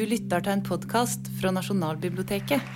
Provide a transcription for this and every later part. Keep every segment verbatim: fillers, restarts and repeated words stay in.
Du lytter til en podcast fra Nasjonalbiblioteket.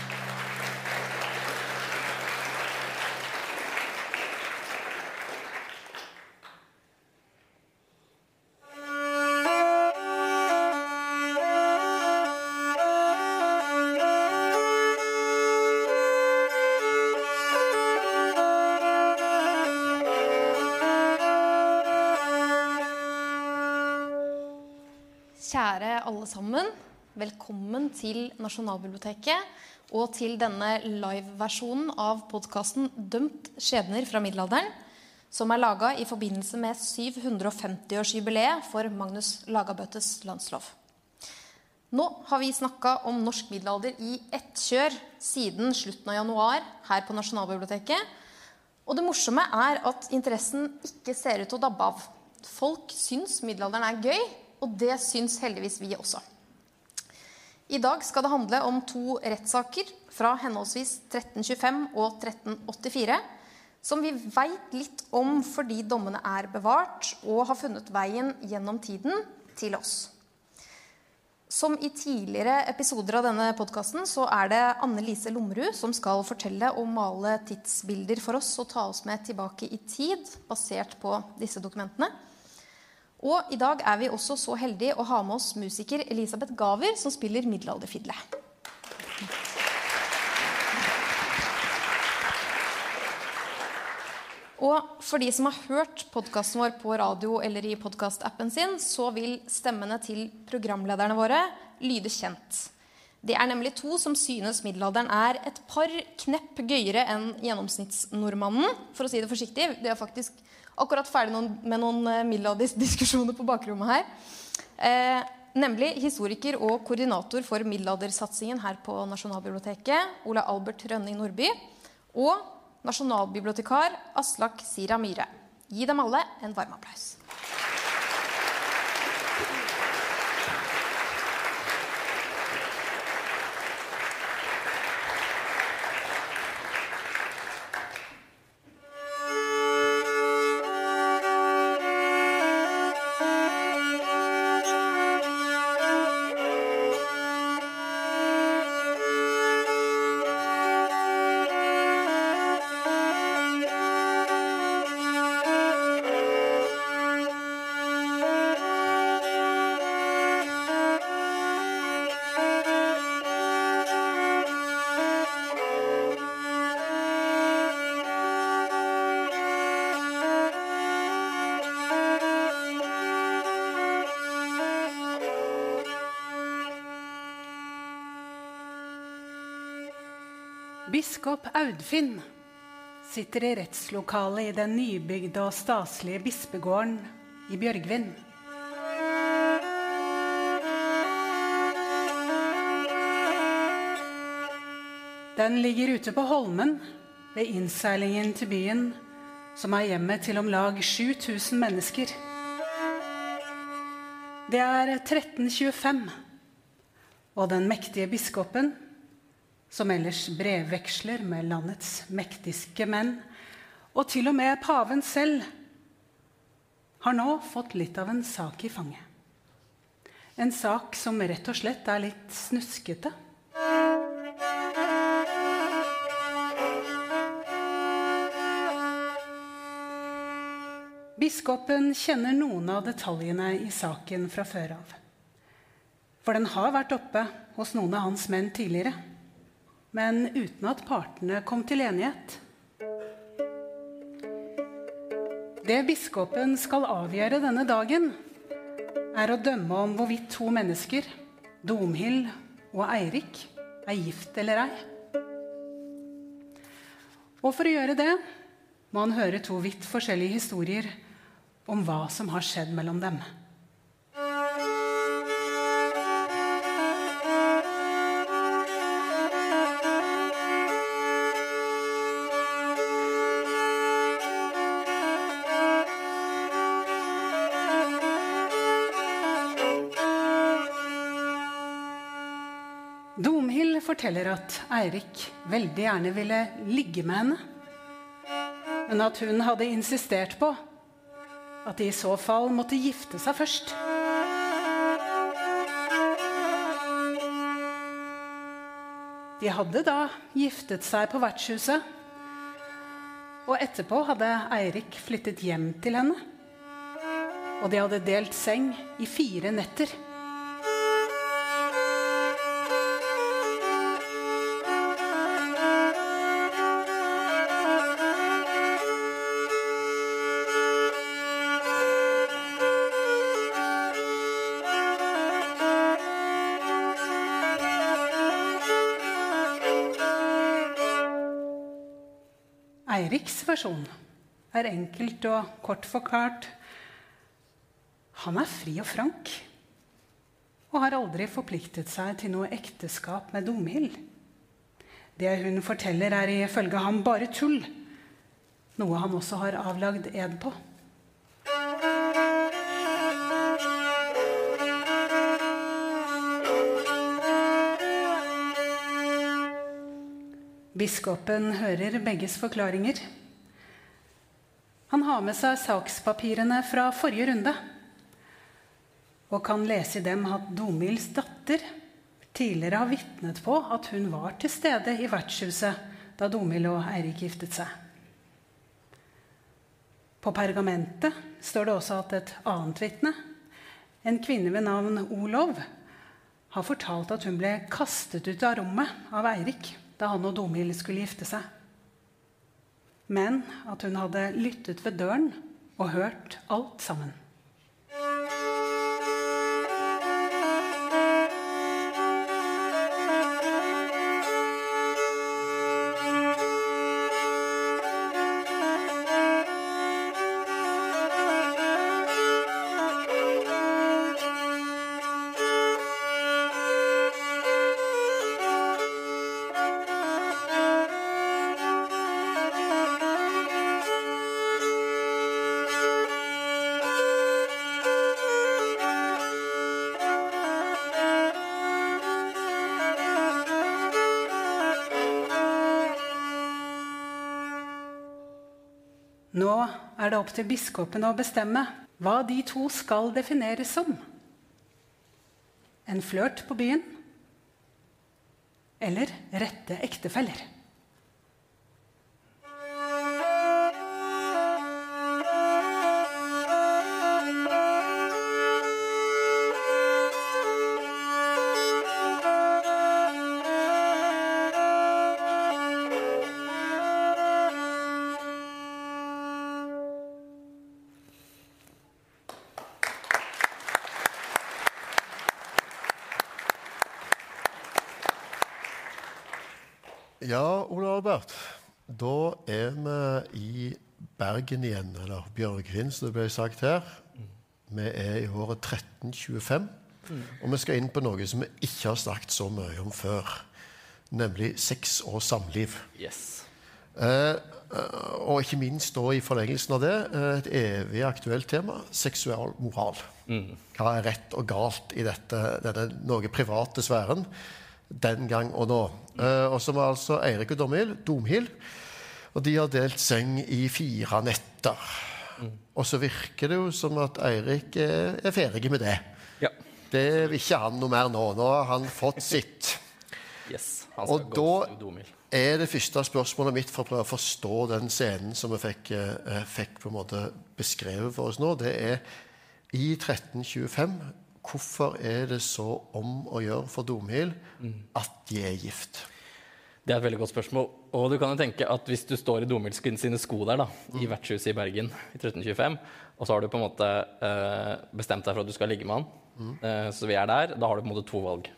Kjære alle sammen, velkommen til Nasjonalbiblioteket og til denne live-versjonen av podcasten Dømt skjebner fra middelalderen, som er laget i forbindelse med syv hundre og femti-årsjubileet for Magnus Lagabøtes landslov. Nå har vi snakket om norsk middelalder i ett kjør siden slutten av januar her på Nasjonalbiblioteket, og det morsomme er at interessen ikke ser ut til å dabbe av. Folk syns middelalderen er gøy, og det syns heldigvis vi også. I dag skal det handle om to rettssaker fra henholdsvis tretten tjuefem og tretten åttifire, som vi vet litt om fordi dommene er bevart og har funnet veien gjennom tiden til oss. Som i tidligere episoder av denne podcasten så er det Anne-Lise Lommerud som skal fortelle og male tidsbilder for oss og ta oss med tilbake i tid, basert på disse dokumentene. Og i dag er vi også så heldige å ha med oss musiker Elisabeth Gaver, som spiller middelalderfidle. Og for de som har hørt podcasten vår på radio eller i podcast-appen sin, så vil stemmene til programlederne våre lyde kjent. Det er nemlig to som synes middelalderen er et par knepp gøyere enn gjennomsnittsnordmannen, for å si det forsiktig. Det er faktisk akkurat ferdig noen, med noen middelalderdiskusjoner på bakrommet her. Eh, nemlig historiker og koordinator for middelaldersatsingen her på Nasjonalbiblioteket, Ola Albert Rønning Nordby, og nasjonalbibliotekar Aslak Sira Myhre. Gi dem alle en varm applaus. Biskop Audfinn sitter i rettslokalet i den nybygde og staslige bispegården i Bjørgvin. Den ligger ute på Holmen ved innseilingen til byen, som er hjemmet til om lag sju tusen mennesker. Det er tretten tjuefem, og den mektige biskopen, som ellers brevveksler med landets mektigste menn, og til og med paven selv, har nå fått litt av en sak i fanget. En sak som rett og slett er litt snuskete. Biskopen kjenner noen av detaljene i saken fra før av. For den har vært oppe hos noen av hans menn tidligere, men uten at partene kom til enighet. Det biskopen skal avgjøre denne dagen, er å dømme om hvorvidt to mennesker, Domhild og Eirik, er gift eller ei. Og for å gjøre det, må han høre to vidt forskjellige historier om hva som har skjedd mellom dem. Domhild forteller at Eirik veldig gjerne ville ligge med henne, men at hun hadde insistert på at de i så fall måtte gifte seg først. De hadde da giftet seg på vertshuset, og etterpå hadde Eirik flyttet hjem til henne, og de hadde delt seng i fire netter. Eiriks versjon er enkelt og kort forklart. Han er fri og frank, og har aldri forpliktet seg til noe ekteskap med Domhild. Det hun forteller er ifølge ham bare tull, noe han også har avlagd ed på. Biskopen hører begges forklaringer. Han har med seg sakspapirene fra forrige runde, og kan lese i dem at Domhilds datter tidligere har vittnet på at hun var til stede i vertshuset da Domhild og Eirik giftet seg. På pergamentet står det også at et annet vittne, en kvinne ved navn Olov, har fortalt at hun ble kastet ut av rommet av Eirik da han og Domhild skulle gifte seg. Men at hun hadde lyttet ved døren og hørt alt sammen. Nå er det opp til biskopen å bestemme hva de to skal defineres som. En flørt på byen eller rette ektefeller. Ja, Ole Albert, da er vi i Bergen igjen, eller Bjørgvin, som det ble sagt her. Vi er i året tretten tjuefem, mm. og vi skal inn på noe som vi ikke har snakket så mye om før, nemlig sex og samliv. Yes. Eh, og ikke minst da i forlengelsen av det, et evig aktuelt tema, seksual moral. Mm. Hva er rett og galt i dette, denne noe private sfæren, den gang og nå. Uh, og som er altså Eirik og Domhild, Domhild, og de har delt seng i fire netter. Mm. Og så virker det jo som at Eirik er, er ferdig med det. Ja. Det vil ikke han noe mer nå. Nå har han fått sitt. Yes, han skal og gå da Domhild. Er det første spørsmålet mitt for å prøve å forstå den scenen som vi fikk, uh, fikk på en måte beskrevet for oss nå. Det er i tretten tjuefem. Hvorfor er det så om å gjøre for Domhild at de er gift? Det er et veldig godt spørsmål. Og du kan jo tenke at hvis du står i Domhild sine sko der da, mm. i vertshuset i Bergen i tretten tjuefem, og så har du på en måte eh, bestemt deg for at du skal ligge med han, mm. eh, så vi er der, da har du på en måte to valg.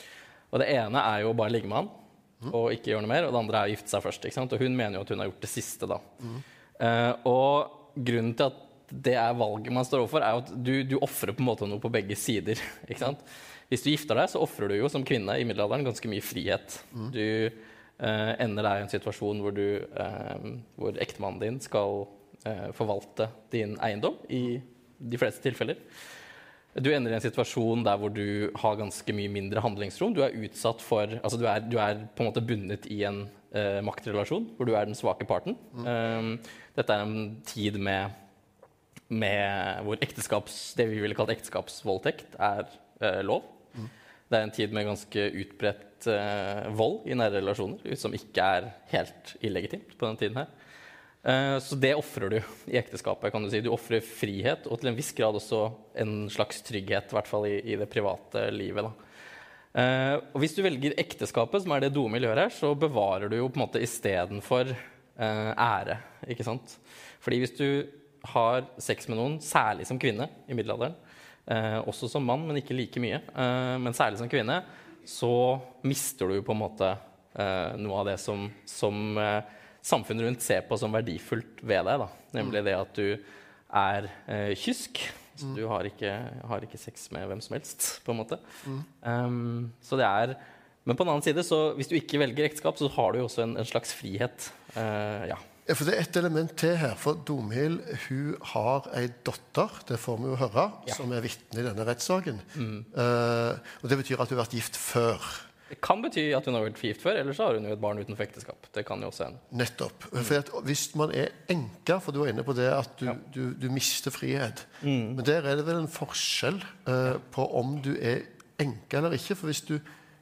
Og det ene er jo bare ligge med han, mm. og ikke gjøre noe mer, og det andre er å gifte seg først, ikke sant? Og hun mener jo at hun har gjort det siste da. Mm. Eh, og grunnen til at det er valget man står overfor, er at du, du offrer på en måte noe på begge sider, ikke sant? Hvis du gifter deg, så offrer du jo som kvinne i middelalderen ganske mye frihet. Mm. Du eh, ender deg i en situasjon hvor, du, eh, hvor ektemannen din skal eh, forvalte din eiendom i de fleste tilfeller. Du ender i en situasjon der hvor du har ganske mye mindre handlingsrom. Du er utsatt for, altså du er, du er på en måte bundet i en eh, maktrelasjon, hvor du er den svake parten. Mm. Um, dette er en tid med med hvor ekteskaps, det vi ville kalt ekteskapsvoldtekt er eh, lov. Mm. Det er en tid med ganske utbredt eh, vold i nære relasjoner, som ikke er helt illegitimt på den tiden her. Eh, så det offrer du i ekteskapet, kan du si. Du offrer frihet, og til en viss grad også en slags trygghet, i hvert fall i, i det private livet, da. Uh, og hvis du velger ekteskapet, som er det Domhild gjør her, så bevarer du jo på en måte i stedet for uh, ære, ikke sant? Fordi hvis du har sex med noen, særlig som kvinne i middelalderen, uh, også som mann, men ikke like mye, uh, men særlig som kvinne, så mister du jo på en måte uh, noe av det som, som uh, samfunnet rundt ser på som verdifullt ved deg, da. Nemlig det at du er uh, kysk. Så du har ikke, har ikke sex med hvem som helst, på en måte. Mm. Um, så det er... Men på den annen side, så hvis du ikke velger ekteskap, så har du jo også en, en slags frihet. Uh, ja. Ja, for det er et element til her. For Domhild, hun har en dotter, det får vi jo høre, ja. Som er vitne i denne rettssaken. Mm. Uh, og det betyr at hun har vært gift før. Det kan bety at hun har vært gift før, eller så har hun jo et barn utenfor ekteskap. Det kan jo også hende. Nettopp. Mm. For at hvis man er enke, for du er inne på det at du, ja. du, du mister frihet, mm. men der er det vel en forskjell uh, ja. på om du er enke eller ikke, for hvis du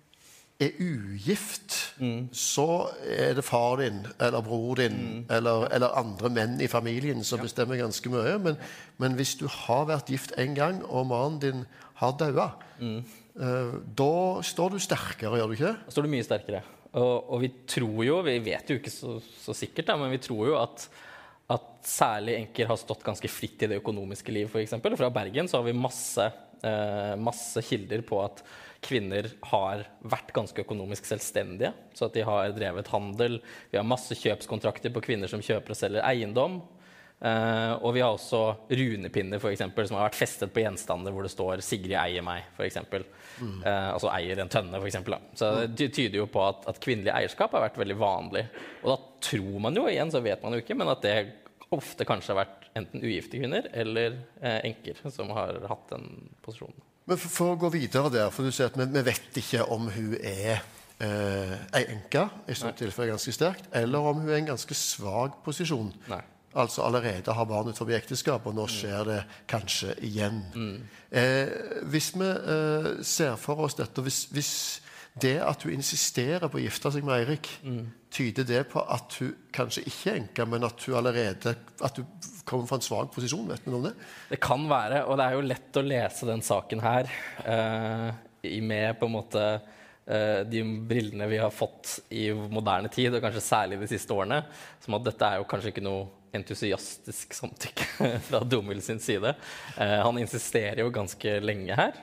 er ugift, mm. så er det far din, eller bror din, mm. eller, eller andre menn i familien som ja. bestemmer ganske mye, men, men hvis du har vært gift en gang, og mannen din har dødd, mm. Uh, da står du sterkere, gjør du ikke? Da står du mye sterkere. Og, og vi tror jo, vi vet jo ikke så, så sikkert, da, men vi tror jo at, at særlig enker har stått ganske fritt i det økonomiske liv, for eksempel. Fra Bergen så har vi masse, uh, masse kilder på at kvinner har vært ganske økonomisk selvstendige, så at de har drevet handel. Vi har masse kjøpskontrakter på kvinner som kjøper og selger eiendom. Uh, og vi har også runepinner, for eksempel, som har vært festet på gjenstander hvor det står «Sigrid eier meg», for eksempel. Mm. Uh, altså eier en tønne, for eksempel. Da. Så det tyder jo på at, at kvinnelig eierskap har vært veldig vanlig. Og da tror man jo, igjen så vet man jo ikke, men at det ofte kanskje har vært enten ugifte kvinner eller uh, enker som har hatt den posisjonen. Men for, for å gå videre der, for du sier at vi, vi vet ikke om hun er uh, ei enke, i sånt tilfelle ganske sterkt, eller om hun er en ganske svag posisjon. Nei. Altså allerede har barnet forbi ekteskap, og nå skjer det kanskje igjen. Mm. Eh, hvis vi eh, ser for oss dette, hvis, hvis det at hun insisterer på å gifte seg med Eirik, mm. tyder det på at hun kanskje ikke er enke, men at hun allerede at hun kommer fra en svag posisjon, vet vi noe om det? Det kan være, og det er jo lett å lese den saken her, eh, med på en måte eh, de brillene vi har fått i moderne tid, og kanskje særlig de siste årene, som at dette er jo kanskje ikke noe entusiastisk samtykke fra Domhild sin side. Uh, han insisterer jo ganske lenge her.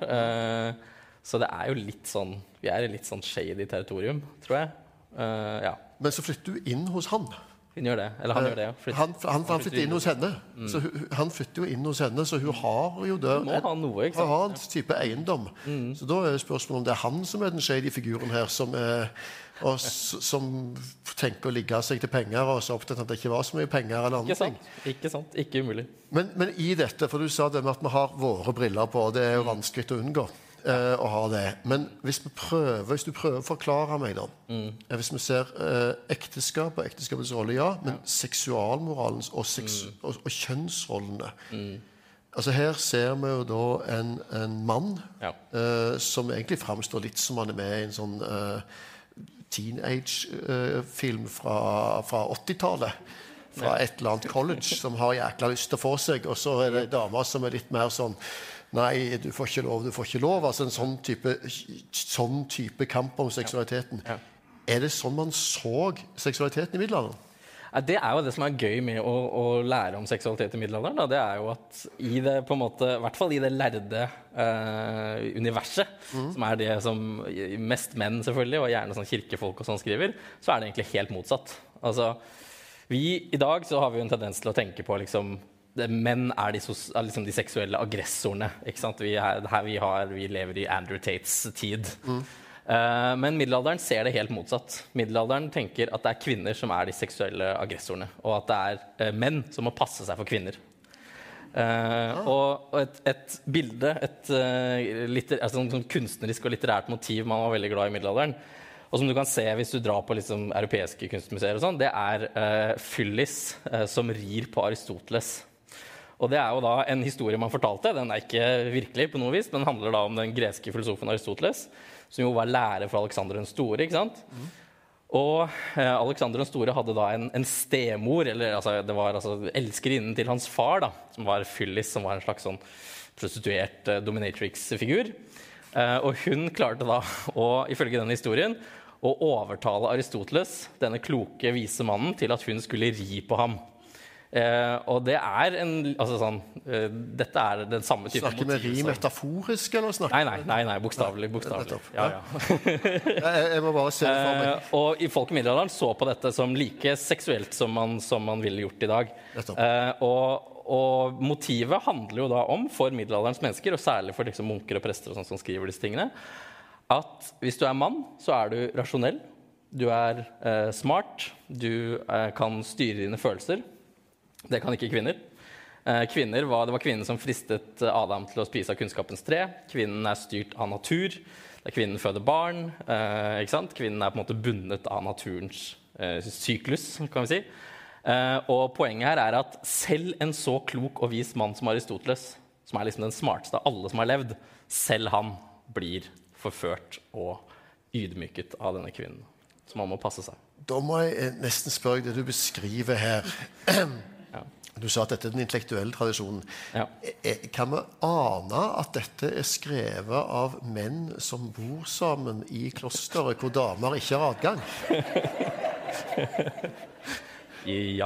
Uh, så det er jo litt sånn, vi er i litt sånn shady territorium, tror jeg. Uh, ja. Men så flytter du inn hos han. Hun gjør det, eller han uh, gjør det, ja. Flytter, han, han, han, han flytter inn hos henne. Mm. Så hun, han flytter jo inn hos henne, så hun har jo der, hun må ha noe, ikke sant? Hun har en type eiendom. Mm. Så da er spørsmålet om det er han som er den shady figuren her, som er... og som tenker å ligge seg til penger og så opptatt at det ikke var så mye penger eller andre ikke sant, ting. Ikke sant, ikke umulig. Men, men i dette, for du sa det med at vi har våre briller på, og det er jo vanskelig å unngå eh, å ha det. Men hvis, vi prøver, hvis du prøver å forklare meg da, mm. hvis vi ser eh, ekteskap og ekteskapets rolle, ja, men ja. seksualmoralens og, sex, mm. og, og kjønnsrollene. Mm. Altså her ser vi jo da en, en mann ja. eh, som egentlig fremstår litt som han er med i en sånn... Eh, teenage-film uh, fra, fra åttitallet fra et eller annet college som har jækla lyst til å få seg, og så er det damer som er litt mer sånn nei, du får ikke lov, du får ikke lov, altså en sånn type, sånn type kamp om seksualiteten. Ja. Ja. Er det sånn man så seksualiteten i middelalderen? Det er jo det som er gøy med å, å lære om seksualitet i middelalderen. Da. Det er jo at i det, på en måte, i hvert fall i det lærde uh, universet, mm. som er det som mest menn selvfølgelig, og gjerne sånn kirkefolk og sånn skriver, så er det egentlig helt motsatt. Altså, vi, i dag så har vi jo en tendens til å tenke på liksom, det, menn er de, sos, er liksom de seksuelle aggressorene. Ikke sant? Vi, er, her vi, har, vi lever i Andrew Tates tid. Mm. Uh, men middelalderen ser det helt motsatt. Middelalderen tenker at det er kvinner som er de seksuelle aggressorene, og at det er uh, menn som må passe seg for kvinner. Uh, ah. Og, og et, et bilde, et uh, litter, altså, sånn kunstnerisk og litterært motiv man var veldig glad i middelalderen, og som du kan se hvis du drar på liksom, europeiske kunstmuseer og sånn, det er uh, Fyllis uh, som rir på Aristoteles. Og det er jo da en historie man fortalte. Den er ikke virkelig på noe vis, men den handler da om den greske filosofen Aristoteles, som jo var lærer for Alexander den store, ikke sant? Mm. Og eh, Alexander den store hadde da en, en stemor, eller altså, det var altså, elskerinnen til hans far, da, som var Phyllis, som var en slags sånn prostituert eh, dominatrix-figur. Eh, og hun klarte da, å, ifølge denne historien, å overtale Aristoteles, denne kloke, vise mannen, til at hun skulle ri på ham. Eh, og det er en, altså sånn, eh, dette er den samme type motiv. Snakker vi ri metaforisk, eller snakker Nei, nei, nei, nei bokstavelig, bokstavelig. Ja, ja. jeg, jeg må bare se det for meg. Eh, og i folk i middelalderen så på dette som like seksuelt som man, som man ville gjort i dag. Eh, og, og motivet handler jo da om, for middelalderens mennesker, og særlig for liksom, munker og prester og sånn som skriver disse tingene, at hvis du er mann, så er du rasjonell, du er eh, smart, du eh, kan styre dine følelser. Det kan ikke kvinner. Eh, kvinner var, det var kvinnen som fristet Adam til å spise av kunnskapens tre. Kvinnen er styrt av natur. Det er kvinnen føder barn. Eh, ikke sant? Kvinnen er på en måte bundet av naturens eh, syklus, kan vi si. Eh, og poenget her er at selv en så klok og vis mann som Aristoteles, som er liksom den smarteste av alle som har levd, selv han blir forført og ydmyket av denne kvinnen. Så man må passe seg. Da må jeg nesten spørre det du beskriver her. Du sa at dette er den intellektuelle tradisjonen. Ja. Kan vi ane at dette er skrevet av menn som bor sammen i klosteret, hvor damer ikke har adgang? Ja.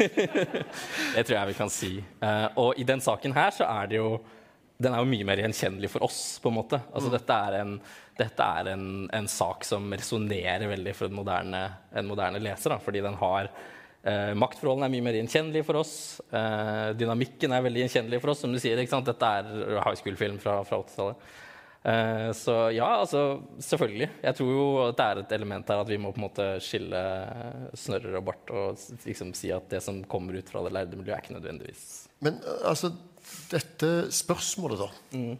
Det tror jeg vi kan si. Og i den saken her så er det jo, den er jo mye mer gjenkjennelig for oss, på en måte. Altså mm. dette er en, dette er en, en sak som resonerer veldig for en moderne, en moderne leser, da, fordi den har Eh, maktforholdene er mye mer gjenkjennelige for oss. Eh, dynamikken er veldig gjenkjennelig for oss, som du sier, ikke sant? Dette er high school-film fra, fra åttitallet. Eh, så ja, altså, selvfølgelig. Jeg tror jo at det er et element her at vi må på en måte skille snørrer og bart og liksom si at det som kommer ut fra det lærde miljøet er ikke nødvendigvis. Men altså, dette spørsmålet da, mm.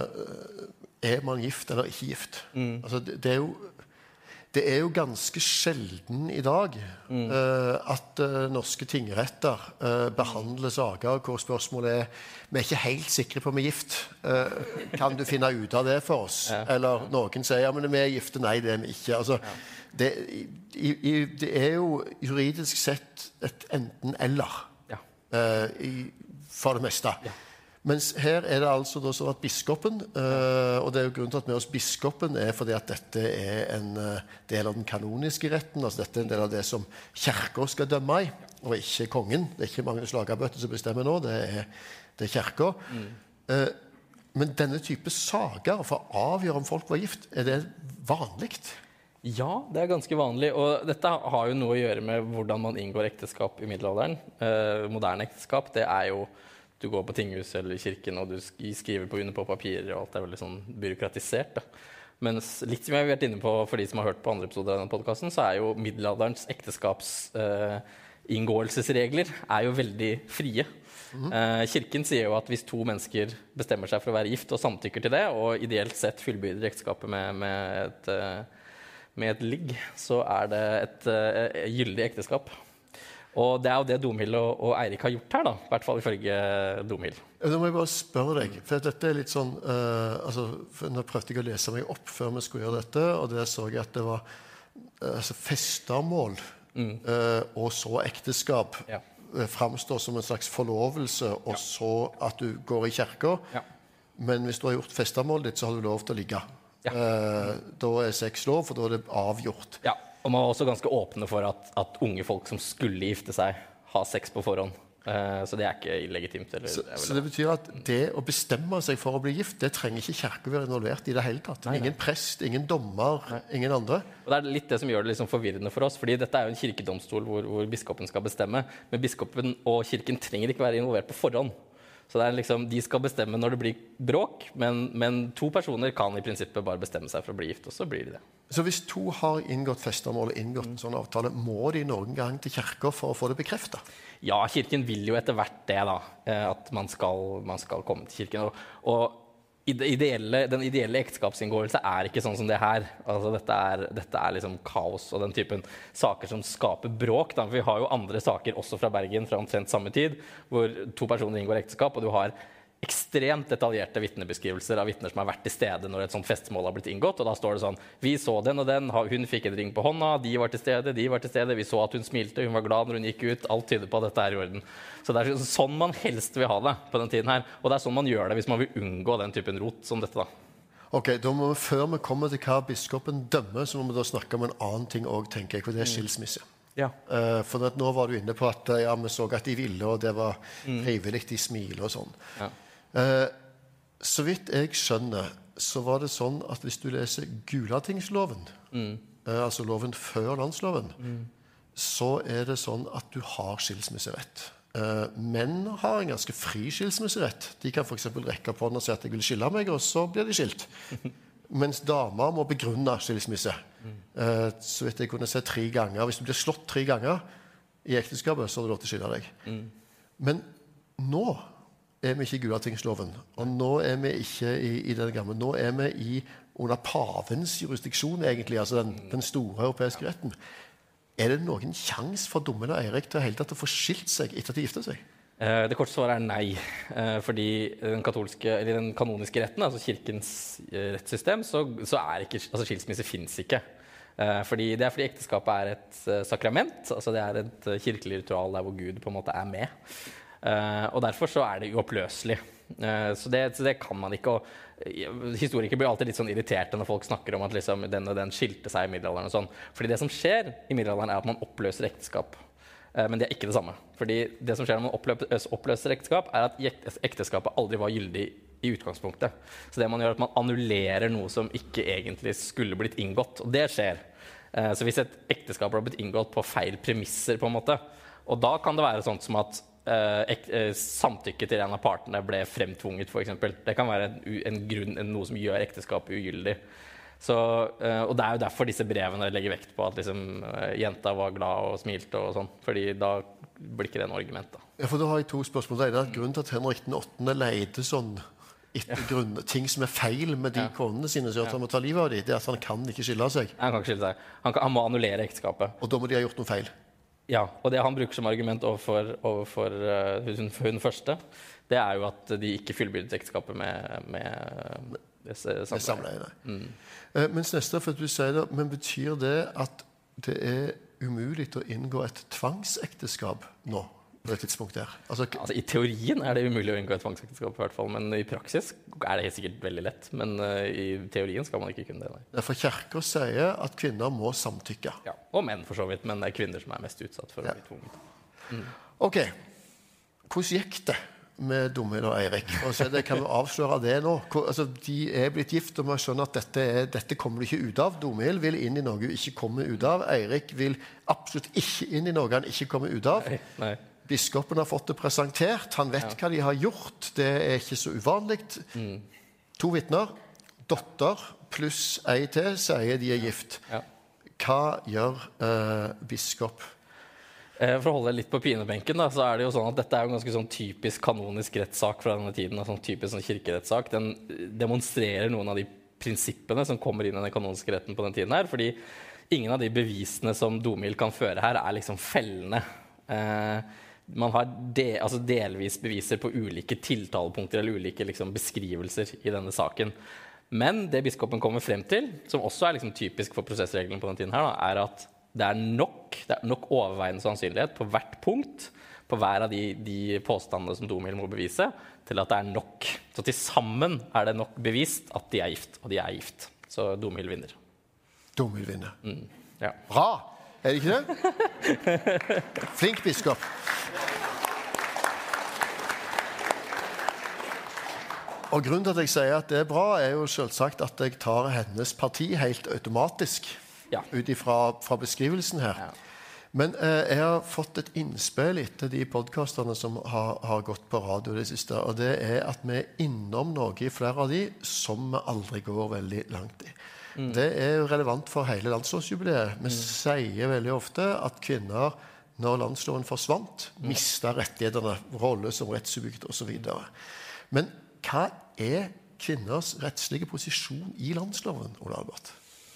uh, er man gift eller ikke gift? Mm. Altså, det, det er jo Det er jo ganske sjelden i dag mm. uh, at uh, norske tingretter uh, behandler saker hvor spørsmålet er vi er ikke helt sikre på om vi er gift. Uh, kan du finne ut av det for oss? Ja. Eller noen sier ja, men vi er gifte. Nei, det er vi ikke. Altså, ja. det, i, i, det er jo juridisk sett et enten-eller ja. uh, i, for det meste. Ja. Mens her er det altså da sånn at biskopen, uh, og det er jo grunnen til at vi hos biskopen er fordi at dette er en uh, del av den kanoniske retten, altså dette er en del av det som kirken skal dømme i, og ikke kongen. Det er ikke Magnus Lagabøte som bestemmer nå, det er, det er kirken. Mm. Uh, men denne type sager for å avgjøre om folk var gift, er det vanligt? Ja, det er ganske vanlig, og dette har jo noe å gjøre med hvordan man inngår ekteskap i middelalderen. Uh, moderne ekteskap, det er jo du går på tinghuset eller i kirken, og du skriver på under på papirer, og alt er veldig sånn byråkratisert. Da. Mens litt som jeg har vært inne på for de som har hørt på andre episoder av denne podcasten, så er jo middelalderens ekteskaps eh, inngåelsesregler er jo veldig frie. Mm-hmm. eh, kirken sier jo at hvis to mennesker bestemmer seg for å være gift og samtykker til det, og ideelt sett fullbyrder ekteskapet med, med, et, eh, med et ligg, så er det et eh, gyldig ekteskap. Og det er jo det Domhild og, og Eirik har gjort her, da, i hvert fall ifølge Domhild. Da må jeg bare spørre deg, for dette er litt sånn, uh, altså, nå prøvde jeg å lese meg opp før vi skulle gjøre dette, og der så jeg at det var uh, altså, festemål mm. uh, og så ekteskap ja. uh, fremstår som en slags forlovelse, og ja. så at du går i kirken, ja. men hvis du har gjort festemålet ditt, så har du lov til å ligge. Ja. Uh, da er sex lov, for da er det avgjort. Ja. Og man var også ganske åpne for at, at unge folk som skulle gifte seg, har sex på forhånd. Uh, så det er ikke illegitimt. Eller, så, det så det betyr at det å bestemme seg for å bli gift, det trenger ikke kirken være involvert i det hele tatt. Nei, nei. Ingen prest, ingen dommer, nei. ingen andre. Og det er litt det som gjør det liksom forvirrende for oss, fordi dette er jo en kirkedomstol hvor, hvor biskopen skal bestemme, men biskopen og kirken trenger ikke være involvert på forhånd. Så det er liksom, de skal bestemme når det blir bråk, men, men to personer kan i prinsippet bare bestemme seg for å bli gift, og så blir de det. Så hvis to har inngått festemål og inngått en sånn avtale, må de noen gang til kirken for å få det bekreftet? Ja, kirken vil jo etter hvert det da, at man skal, man skal komme til kirken. Og, og ideelle, den ideelle ekteskapsinngåelse er ikke sånn som det her. Altså, dette, er, dette er liksom kaos og den typen saker som skaper bråk. Da. Vi har jo andre saker også fra Bergen fra omtrent samme tid, hvor to personer inngår ekteskap, og du har ekstremt detaljerte vittnebeskrivelser av vittner som har vært til stede når et sånt festmål har blitt inngått, og da står det sånn, vi så den og den, hun fikk en ring på hånda, de var til stede, de var til stede, vi så at hun smilte, hun var glad når hun gikk ut, alt tyder på at dette er i orden. Så det er sånn man helst vil ha det på den tiden her, og det er sånn man gjør det hvis man vil unngå den typen rot som dette da. Ok, da må vi, før vi kommer til hva biskopen dømmer, så må vi da snakke om en annen ting også, tenker jeg, for det er skilsmisse. Ja. Uh, for at nå var du inne på at ja, vi så at de ville, og det var frivillig, de smiler og sånn. Ja. Uh, Så vidt jeg skjønner, så var det sånn at hvis du leser Gulatingsloven, mm. eh, altså loven før landsloven, mm. så er det sånn at du har skilsmisserett. Eh, menn har en ganske fri skilsmisserett. De kan for eksempel rekke på den og si at jeg vil skille meg, og så blir de skilt. Mens damer må begrunne skilsmisse. Mm. Eh, så vidt jeg kunne se tre ganger. Hvis du blir slått tre ganger i ekteskapet, så har du lov til å skille deg. Mm. Men nå er vi ikke i Gulatingsloven, og nå er vi ikke i, i den gamle, nå er vi i, under pavens jurisdiksjon egentlig, altså den, den store europeiske retten. Er det noen sjans for Dommel og Eirik til hele tatt å få skilt seg etter at de gifter seg? Det korte svaret er nei, fordi den katolske, eller den kanoniske retten, altså kirkens rettssystem, så, så er ikke, altså skilsmisse finnes ikke. Fordi, det er fordi ekteskapet er et sakrament, altså det er et kirkelig ritual der hvor Gud på en måte er med. Uh, og derfor så er det uoppløselig. Uh, så, det, så det kan man ikke. Og, uh, historikere blir alltid litt sånn irriterte når folk snakker om at liksom, den og den skilte seg i middelalderen og sånn. Fordi det som skjer i middelalderen er at man oppløser ekteskap. Uh, men det er ikke det samme. Fordi det som skjer når man oppløser, oppløser ekteskap, er at ekteskapet aldri var gyldig i utgangspunktet. Så det man gjør er at man annullerer noe som ikke egentlig skulle blitt inngått. Og det skjer. Uh, så hvis et ekteskap har blitt inngått på feil premisser på en måte, og da kan det være sånt som at Uh, samtykke til en av partene ble fremtvunget, for eksempel. Det kan være en, en grunn, en, noe som gjør ekteskapet ugyldig. Så, uh, og det er jo derfor disse brevene legger vekt på at liksom, uh, jenta var glad og smilte og sånn, fordi da blir ikke det en argument da. Ja, for da har jeg to spørsmål. Det ene er grunnen til at Henrik den åttende leide sånn etter ja. grunn, ting som er feil med de ja. konene sine, så at ja. han må ta livet av dem, det er at han kan ikke skille seg. Han kan ikke skille seg. Han, kan, han må annullere ekteskapet. Og da må de ha gjort noe feil. Ja, og det han bruker som argument overfor, overfor uh, hun, hun første, det er jo at de ikke fullbyrdet ekteskapet med, med disse samleiene. Mm. Uh, mens neste, for at du sier det, men betyr det at det er umulig å inngå et tvangsekteskap nå, på det tidspunktet her? Altså, altså, i teorien er det umulig å inngå et tvangsekteskap i hvert fall, men i praksis er det helt sikkert veldig lett, men uh, i teorien skal man ikke kunne det. Nei. Derfor kirken sier at kvinner må samtykke. Ja, og menn for så vidt, men det er kvinner som er mest utsatt for ja. å bli tvunget. Mm. Ok, hvordan gikk det med Dommel og Eirik? Og så det, kan vi avsløre det nå? Hvor, altså, de er blitt gift, og man skjønner at dette, er, dette kommer du ikke ut av. Dommel vil inn i noe du ikke kommer ut av. Eirik vil absolutt ikke inn i noe han ikke kommer ut av. Nei, nei. Biskopen har fått det presentert, han vet ja. hva de har gjort, det er ikke så uvanlig. Mm. To vittner, dotter pluss ei til, sier de er gift. Ja. Hva gjør eh, biskop? Eh, for å holde litt på pinebenken, da, så er det jo sånn at dette er jo en ganske sånn typisk kanonisk rettssak fra denne tiden, en sånn typisk sånn kirkerettssak. Den demonstrerer noen av de prinsippene som kommer inn i den kanoniske retten på den tiden her, fordi ingen av de bevisene som Domil kan føre her er liksom fellende. Eh, Man har de, altså delvis beviser på ulike tiltalepunkter eller ulike liksom, beskrivelser i denne saken. Men det biskopen kommer frem til, som også er liksom, typisk for prosessreglene på den tiden, her, da, er at det er nok, det er nok overveiende sannsynlighet på hvert punkt, på hver av de, de påstandene som Domil må bevise, til at det er nok. Så til sammen er det nok bevist at de er gift, og de er gift. Så Domil vinner. Domil vinner. Mm, ja. Bra! Er det ikke det? Flink biskop. Og grunnen til at jeg sier at det er bra, er jo selvsagt at jeg tar hennes parti helt automatisk, ja. ut ifra fra beskrivelsen her. Ja. Men eh, jeg har fått et innspill etter de podcasterne som har, har gått på radio det siste, og det er at vi er innom noe i flere av de som vi aldri går veldig langt i. Mm. Det er jo relevant for hele landslovsjubileet. Vi mm. sier veldig ofte at kvinner, når landsloven forsvant, mm. mistet rettighetene, rolle som rettssubjekt og så videre. Men hva er kvinners rettslige posisjon i landsloven, Ole Albert?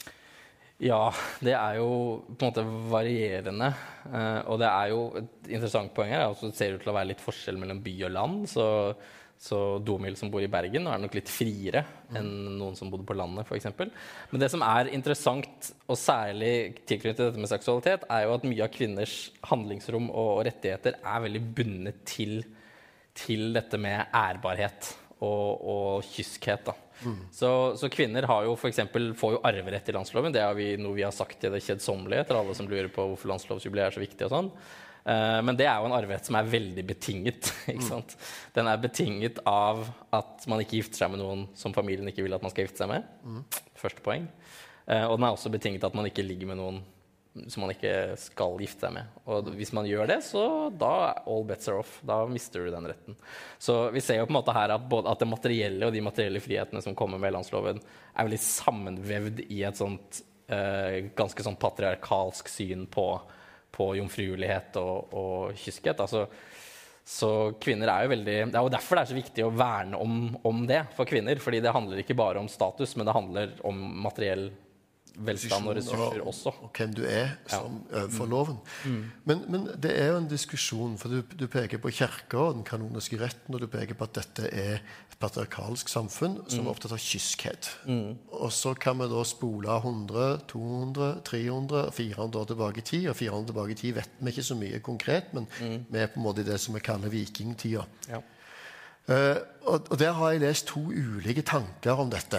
Ja, det er jo på en måte varierende, uh, og det er jo et interessant poeng her, altså det ser ut til å være litt forskjell mellom by og land, så, så Domhild som bor i Bergen er nok litt friere enn noen som bodde på landet, for eksempel. Men det som er interessant, og særlig tilknyttet dette med seksualitet, er jo at mye av kvinners handlingsrom og, og rettigheter er veldig bundet til, til dette med ærbarhet og, og kyskhet, da. Mm. Så, så kvinner har jo for eksempel, får jo arverett i landsloven. Det er vi, noe vi har sagt til det kjedsommelige til alle som lurer på hvorfor landslovsjubileet er så viktig og sånn. Uh, men det er jo en arverett som er veldig betinget, ikke sant? Mm. Den er betinget av at man ikke gifter seg med noen som familien ikke vil at man skal gifte seg med. Mm. Første poeng. Uh, og den er også betinget at man ikke ligger med noen som man ikke skal gifte seg med. Og hvis man gjør det, så da all bets are off. Da mister du den retten. Så vi ser jo på en måte her at, både, at det materielle og de materielle frihetene som kommer med landsloven er veldig sammenvevd i et sånt eh, ganske sånn patriarkalsk syn på, på jomfruelighet og, og kyskhet. Altså, så kvinner er jo veldig... Det er jo derfor det er så viktig å verne om, om det for kvinner, fordi det handler ikke bare om status, men det handler om materiell velstand og ressurser også. Og, og hvem du er som ja. Overfor loven. Mm. Men, men det er jo en diskusjon, for du, du peker på kirka og den kanoniske retten, og du peker på at dette er et patriarkalsk samfunn som mm. er opptatt av kyskhet. Mm. Og så kan vi da spole hundre, to hundre, tre hundre, fire hundre år tilbake i tid, og fire hundre tilbake i tid vet vi ikke så mye konkret, men mm. vi er på en måte i det som vi kaller vikingtida. Ja. Uh, og, og der har jeg lest to ulike tanker om dette.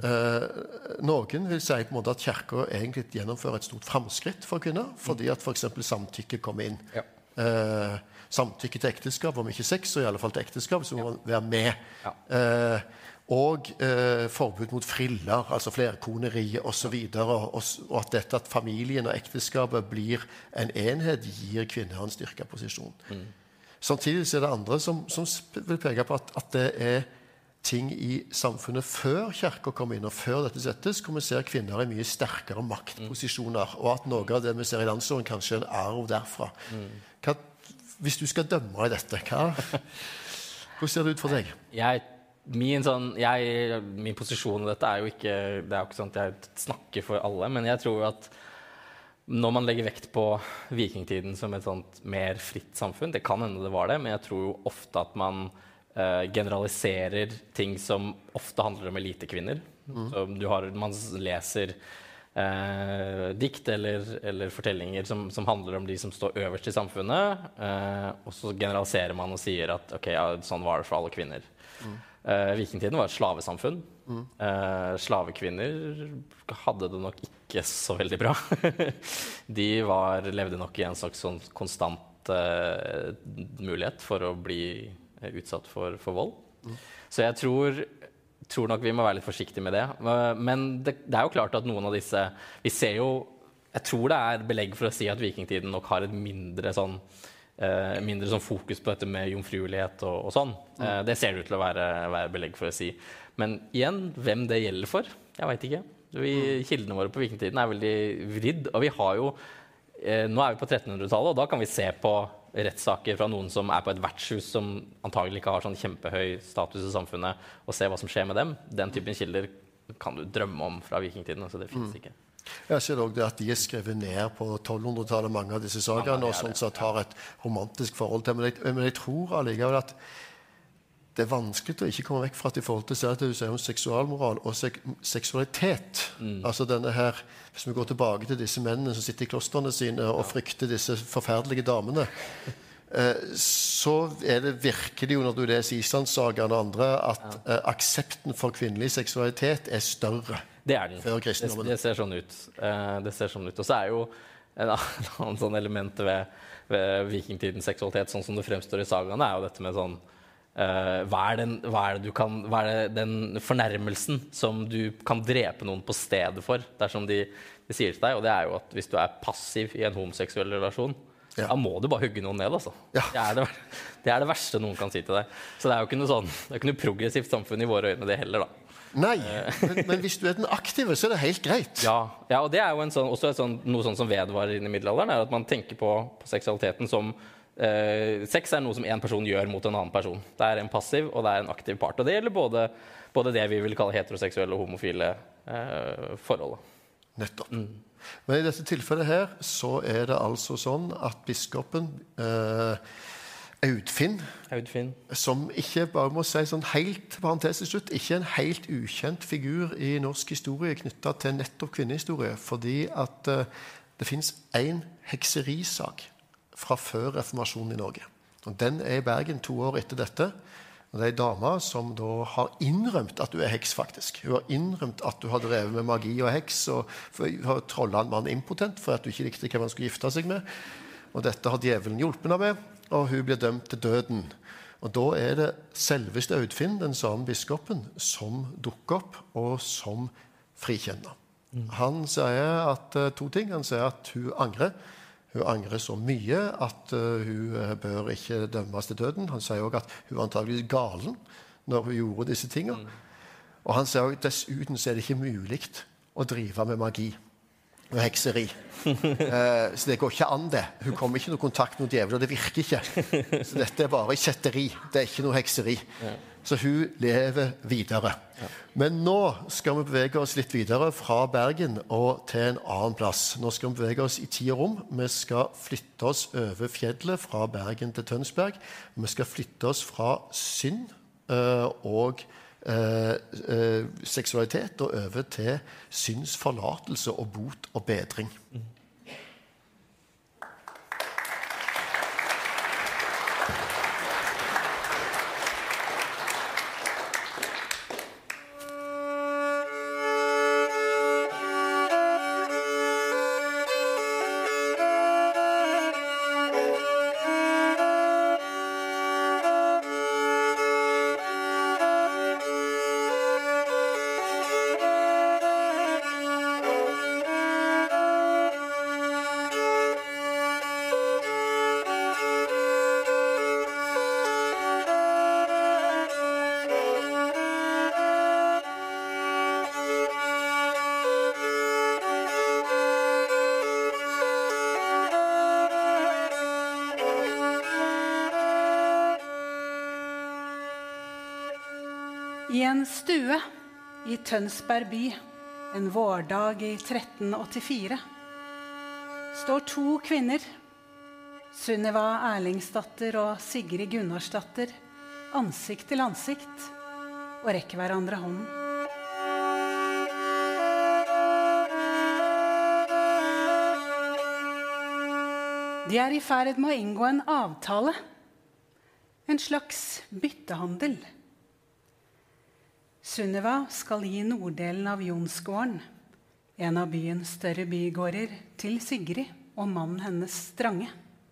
Uh, noen vil si på en måte at kirka egentlig gjennomfører et stort fremskritt for kvinner, fordi at for eksempel samtykke kommer inn. Ja. Uh, samtykke til ekteskap, om ikke sex, så i alle fall til ekteskap, så må man være med. Ja. Uh, og uh, forbud mot friller, altså flerkoneri og så videre, og, og at dette at familien og ekteskapet blir en enhet, gir kvinner en styrket posisjon. Mm. Samtidig er det andre som, som vil peke på at, at det er ting i samfunnet før kirka kommer inn, og før dette settes, hvor vi ser kvinner i mye sterkere maktposisjoner, og at noe av det vi ser i landsloven kanskje er en arv derfra. Hva, hvis du skal dømme i dette, hva, hvordan ser det ut for deg? Jeg, min, sånn, jeg, min posisjon i dette er jo ikke, det er jo ikke sånn at jeg snakker for alle, men jeg tror at når man legger vekt på vikingtiden som et sånt mer fritt samfunn, det kan hende det var det, men jeg tror jo ofte at man eh, generaliserer ting som ofte handler om elitekvinner. Mm. Så du har, man leser eh, dikt eller, eller fortellinger som, som handler om de som står øverst i samfunnet, eh, og så generaliserer man og sier at ok, ja, sånn var det for alle kvinner. Mm. Eh, vikingtiden var et slavesamfunn. Mm. Eh, slavekvinner hadde det nok ikke så veldig bra. De var, levde nok i en slags sånn konstant eh, mulighet for å bli utsatt for, for vold. Mm. Så jeg tror, tror nok vi må være litt forsiktige med det. Men det, det er jo klart at noen av disse, vi ser jo, jeg tror det er belegg for å si at vikingtiden nok har et mindre sånn Uh, mindre sånn fokus på dette med jomfruelighet og, og sånn. Uh, det ser det ut til å være, være belegg for å si. Men igjen, hvem det gjelder for? Jeg vet ikke. Vi, kildene våre på vikingtiden er veldig vridd, og vi har jo uh, nå er vi på trettenhundretallet, og da kan vi se på rettssaker fra noen som er på et vertshus som antagelig ikke har sånn kjempehøy status i samfunnet, og se hva som skjer med dem. Den typen kilder kan du drømme om fra vikingtiden, så det finnes mm. ikke. Jeg ser også det at de er skrevet ned på tolvhundretallet, mange av disse sagene, og sånn sett har et romantisk forhold til. Men jeg, men jeg tror allikevel at det er vanskelig å ikke komme vekk fra at i forhold til det du sier om seksualmoral og sek seksualitet. Mm. Altså denne her, hvis vi går tilbake til disse mennene som sitter i klostrene sine og frykter disse forferdelige damene, eh, så er det virkelig jo når du leser Islandssagaen og andre at ja. eh, aksepten for kvinnelig seksualitet er større. Det er den. Det, det ser sånn ut. Uh, det ser sånn ut. Og så er jo en annen sånn element ved, ved vikingtidens seksualitet, sånn som det fremstår i sagaene, er jo dette med sånn uh, hva, er den, hva er det du kan, hva er det den fornærmelsen som du kan drepe noen på stedet for, dersom de, de sier til deg, og det er jo at hvis du er passiv i en homoseksuell relasjon, ja. Da må du bare hugge noen ned, altså. Ja. Det, er det, det er det verste noen kan si til deg. Så det er jo ikke noe sånn, det er ikke noe progressivt samfunn i våre øyne det heller, da. Nei, men, men hvis du er den aktive, så er det helt greit. Ja, ja og det er jo en sånn, også et sånn, noe sånn som vedvarer inn i middelalderen, er at man tenker på, på seksualiteten som eh, sex er noe som en person gjør mot en annen person. Det er en passiv, og det er en aktiv part. Og det gjelder både, både det vi vil kalle heteroseksuelle og homofile eh, forhold. Nettopp. Mm. Men i dette tilfellet her, så er det altså sånn at biskopen eh, Audfinn, Audfinn, som ikke bare må si sånn helt parentetisk slutt, ikke en helt ukjent figur i norsk historie knyttet til nettopp kvinnehistorie, fordi at uh, det finnes en hekserisak fra før reformasjonen i Norge. Og den er i Bergen to år etter dette. Og det er en dame som da har innrømt at du er heks, faktisk. Hun har innrømt at du har drevet med magi og heks, og har trollet en mann impotent for at du ikke likte hvem han skulle gifte seg med. Og dette har djevelen hjulpet henne med, og hun blir dømt til døden. Og da er det selveste Audfinn, den samme biskopen, som dukker opp, og som frikjenner. Mm. Han sier at, uh, to ting. Han sier at hun angrer. Hun angrer så mye at uh, hun uh, bør ikke dømmes til døden. Han sier også at hun var antageligvis galen når hun gjorde disse tingene. Mm. Og han sier også at dessuten så er det ikke mulig å drive med magi og hekseri. eh, så det går ikke an det. Hun kommer ikke i noe kontakt med djevelen, og det virker ikke. Så dette er bare kjetteri. Det er ikke noe hekseri. Ja. Så hun lever videre. Ja. Men nå skal vi bevege oss litt videre fra Bergen og til en annen plass. Nå skal vi bevege oss i tid og rom. Vi skal flytte oss over fjellet fra Bergen til Tønsberg. Vi skal flytte oss fra synd eh, og Eh, eh, seksualitet og over til synsforlatelse og bot og bedring. Mm. I en stue i Tønsberg by, en vårdag i tretten åttifire, står to kvinner, Sunniva Erlingsdatter og Sigrid Gunnarsdatter, ansikt til ansikt, og rekker hverandre hånden. De er i ferd med å inngå en avtale, en slags byttehandel. Sunniva skal gi norddelen av Jonsgården, en av byens større bygårder, til Sigrid og mannen hennes Strange.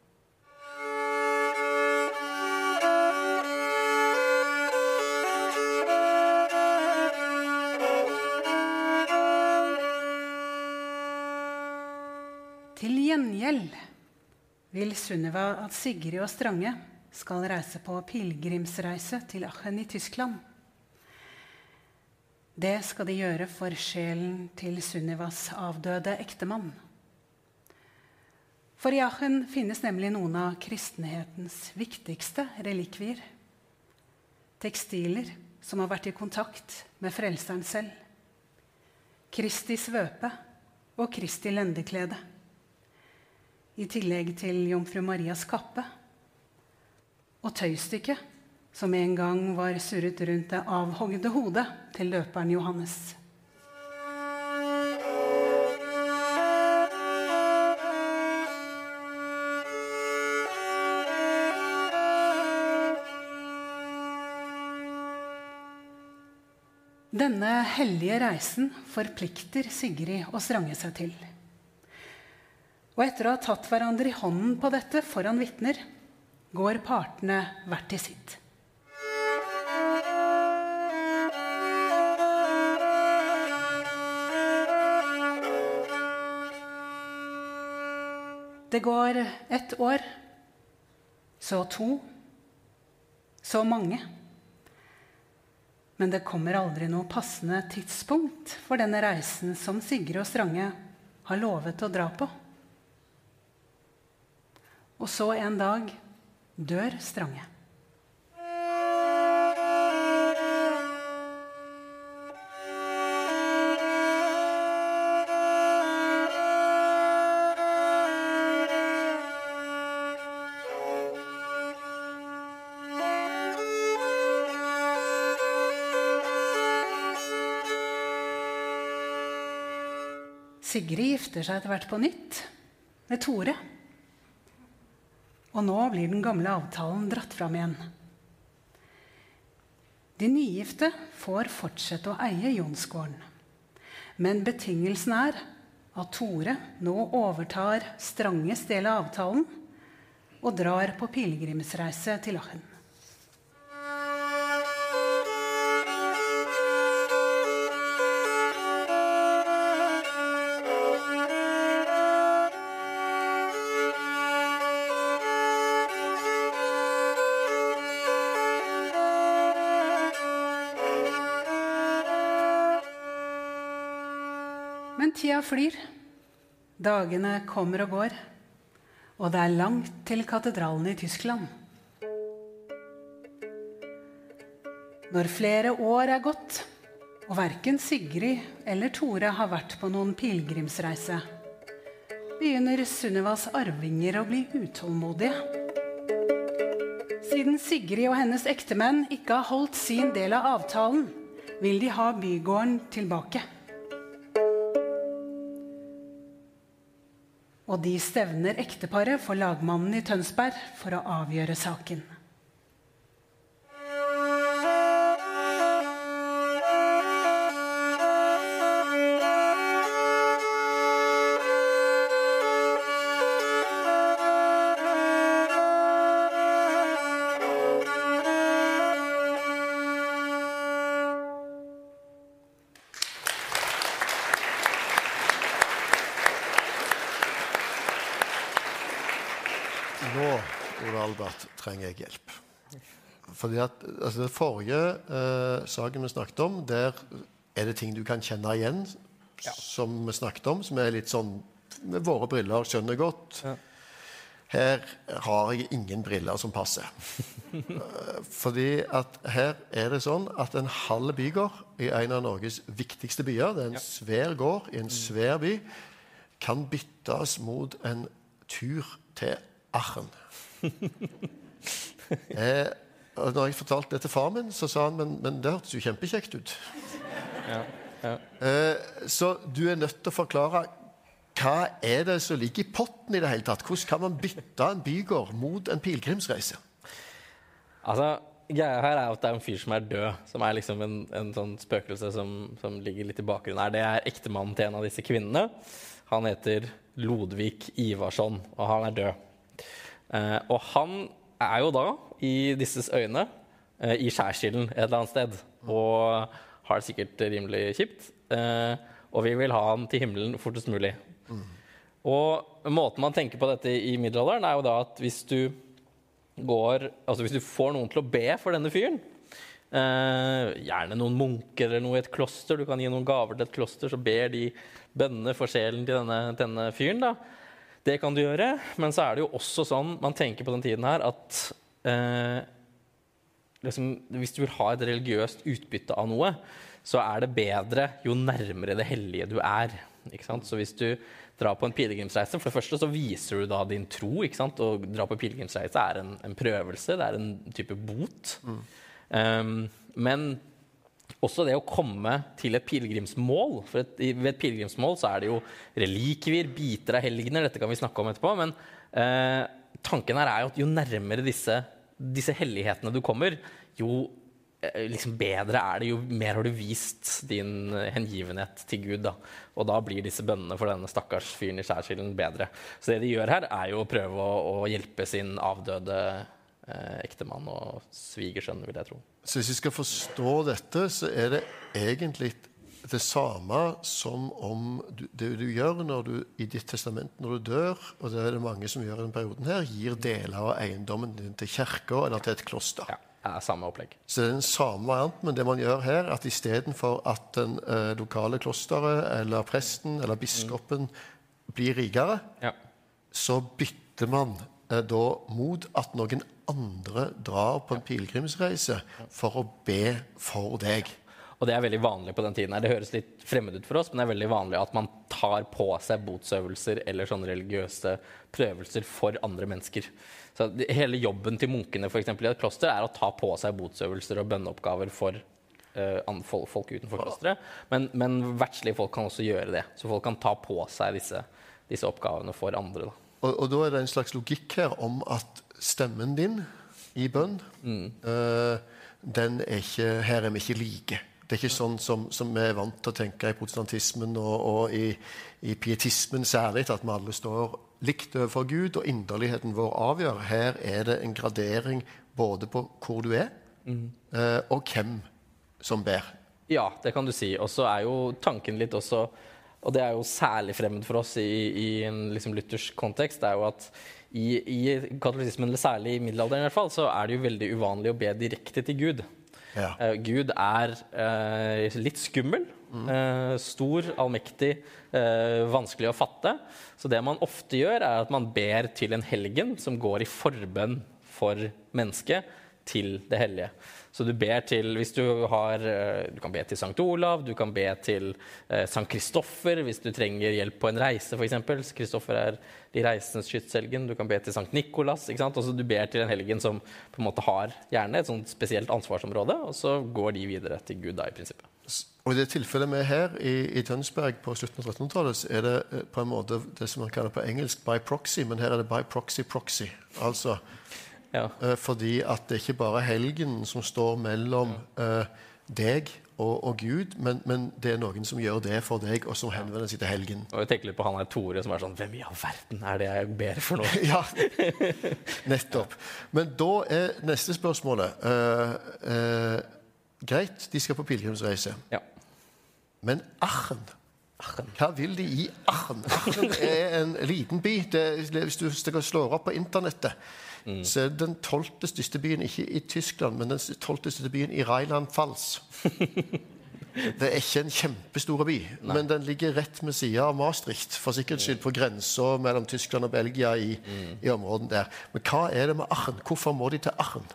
Til gjengjeld vil Sunniva at Sigrid og Strange skal reise på pilgrimsreise til Aachen i Tyskland. Det skal de gjøre for sjelen til Sunnivas avdøde ektemann. For i Aachen finnes nemlig noen av kristenhetens viktigste relikvier. Tekstiler som har vært i kontakt med frelseren selv. Kristi svøpe og Kristi lendeklede. I tillegg til Jomfru Marias kappe og tøystykket som en gang var surret rundt det avhogde hodet til løperen Johannes. Denne hellige reisen forplikter Sigrid å Strange seg til. Og etter å ha tatt hverandre i hånden på dette foran vitner, går partene hvert til sitt. Det går ett år, så to, så mange. Men det kommer aldri noe passende tidspunkt for denne reisen som Sigrid og Strange har lovet å dra på. Og så en dag dør Strange. Sigrid gifter seg etter hvert på nytt med Tore. Og nå blir den gamle avtalen dratt fram igjen. De nygifte får fortsette å eie Jonsgården. Men betingelsen er at Tore nå overtar Stranges del av avtalen og drar på pilegrimsreise til Aachen. Men tida flyr, dagene kommer og går, og det er langt til katedralen i Tyskland. Når flere år er gått, og hverken Sigrid eller Tore har vært på noen pilgrimsreise, begynner Sunnevas arvinger å bli utålmodige. Siden Sigrid og hennes ektemenn ikke har holdt sin del av avtalen, vil de ha bygården tilbake. Og de stevner ekteparet for lagmannen i Tønsberg for å avgjøre saken. Nå, Ole Albert, trenger jeg hjelp. Fordi at, altså, det forrige eh, saken vi snakket om, der er det ting du kan kjenne igjen, ja. Som vi snakket om, som er litt sånn, med våre briller skjønner godt. Ja. Her har jeg ingen briller som passer. Fordi at her er det sånn at en halv bygård i en av Norges viktigste byer, det er en ja. Svær gård i en svær by, kan byttes mot en tur til Aachen. eh, og når jeg fortalte det til far min, så sa han, men, men det hørtes jo kjempekjekt ut. Ja, ja. Eh, så du er nødt til å forklare, hva er det som ligger i potten i det hele tatt? Hvordan kan man bytte en bygård mot en pilgrimsreise? Altså, greia her er at det er en fyr som er død, som er liksom en, en sånn spøkelse som, som ligger litt i bakgrunnen her. Det er ektemannen til en av disse kvinnene. Han heter Lodvik Ivarsson, og han er død. Eh, og han er jo da i disses øyne eh, i skjærsilden et eller annet sted, og har det sikkert rimelig kjipt, eh, og vi vil ha han til himmelen fortest mulig. Mm. Og måten man tenker på dette i middelalderen er jo da at hvis du går, altså hvis du får noen til å be for denne fyren, eh, gjerne noen munker eller noe i et kloster, du kan gi noen gaver til et kloster, så ber de bønnene for sjelen til denne, denne fyren da. Det kan du gjøre, men så er det jo også sånn, man tenker på den tiden her, at eh, liksom, hvis du vil ha et religiøst utbytte av noe, så er det bedre jo nærmere det hellige du er. Ikke sant? Så hvis du drar på en pilgrimsreise, for det første så viser du da din tro, ikke sant? Og dra på pilgrimsreise er en, en prøvelse, det er en type bot. Mm. Um, men også det å komme til et pilgrimsmål, for et, ved et pilgrimsmål så er det jo relikvier, biter av helgener, dette kan vi snakke om etterpå, men eh, tanken her er jo at jo nærmere disse, disse hellighetene du kommer, jo eh, liksom bedre er det, jo mer har du vist din hengivenhet til Gud da. Og da blir disse bønnene for denne stakkars fyren i skjærsilden bedre. Så det de gjør her er jo å prøve å, å hjelpe sin avdøde eh, ektemann og svigersønn, vil jeg tro. Så hvis vi skal forstå dette, så er det egentlig det samme som om du, det du gjør når du, i ditt testament når du dør, og det er det mange som gjør i denne perioden her, gir deler av eiendommen din til kirka eller til et kloster. Ja, det er samme opplegg. Så det er den samme variant, men det man gjør her, at i stedet for at den eh, lokale klosteret, eller presten, eller biskopen mm. blir rikere, ja. Så bytter man eh, da mot at noen andre drar på en pilgrimsreise for å be for deg. Og det er veldig vanlig på den tiden her. Det høres litt fremmed ut for oss, men det er veldig vanlig at man tar på seg botsøvelser eller sånne religiøse prøvelser for andre mennesker. Så det, hele jobben til munkene for eksempel, i et kloster er å ta på seg botsøvelser og bønneoppgaver for uh, folk, folk utenfor klosteret. Men, men verdslige folk kan også gjøre det. Så folk kan ta på seg disse, disse oppgavene for andre. Da. Og, og da er det en slags logikk her om at stemmen din i bønn, mm. uh, den er ikke, her er vi ikke like. Det er ikke sånn som, som vi er vant til å tenke i protestantismen og, og i, i pietismen særlig, at vi alle står likt overfor Gud, og inderligheten vår avgjør. Her er det en gradering både på hvor du er, mm. eh, og hvem som ber. Ja, det kan du si. Og så er jo tanken litt også, og det er jo særlig fremmed for oss i, i en liksom luthersk kontekst, det er jo at i, i katolisismen, eller særlig i middelalderen i hvert fall, så er det jo veldig uvanlig å be direkte til Gud. Ja. Uh, Gud er uh, litt skummel, mm. uh, stor, allmektig, uh, vanskelig å fatte. Så det man ofte gjør er at man ber til en helgen som går i forbønn for mennesket til det hellige. Så du ber til, hvis du har, du kan be til Sankt Olav, du kan be til eh, Sankt Kristoffer, hvis du trenger hjelp på en reise for eksempel. Kristoffer er de reisendes skytshelgen. Du kan be til Sankt Nikolas, ikke sant? Og så du ber til en helgen som på en måte har gjerne et sånt spesielt ansvarsområde, og så går de videre til Gud da i prinsippet. Og i det tilfellet vi er her i, i Tønsberg på slutten av trettenhundretallet, så er det på en måte det som man kaller på engelsk by proxy, men her er det by proxy proxy. Altså Ja. Uh, fordi at det ikke bare er helgen som står mellom uh, deg og, og Gud, men, men det er noen som gjør det for deg, og som henvender seg til helgen. Og jeg tenker litt på han her Tore som er sånn, hvem i all verden er det jeg ber for noe? Ja, nettopp. Men da er neste spørsmålet. Uh, uh, greit, de skal på pilgrimsreise. Ja. Men Aachen, hva vil de i Aachen? Aachen er en liten by. Det, hvis du slår opp på internettet, Mm. så er den tolvte største byen ikke i Tyskland, men den tolvte største byen i Rheinland-Pfalz. Det er ikke en kjempestor by, Nei. men den ligger rett med siden av Maastricht, for sikkerhets skyld på grensen mellom Tyskland og Belgia i, mm. i områden der. Men hva er det med Aachen? Hvorfor må de til Aachen?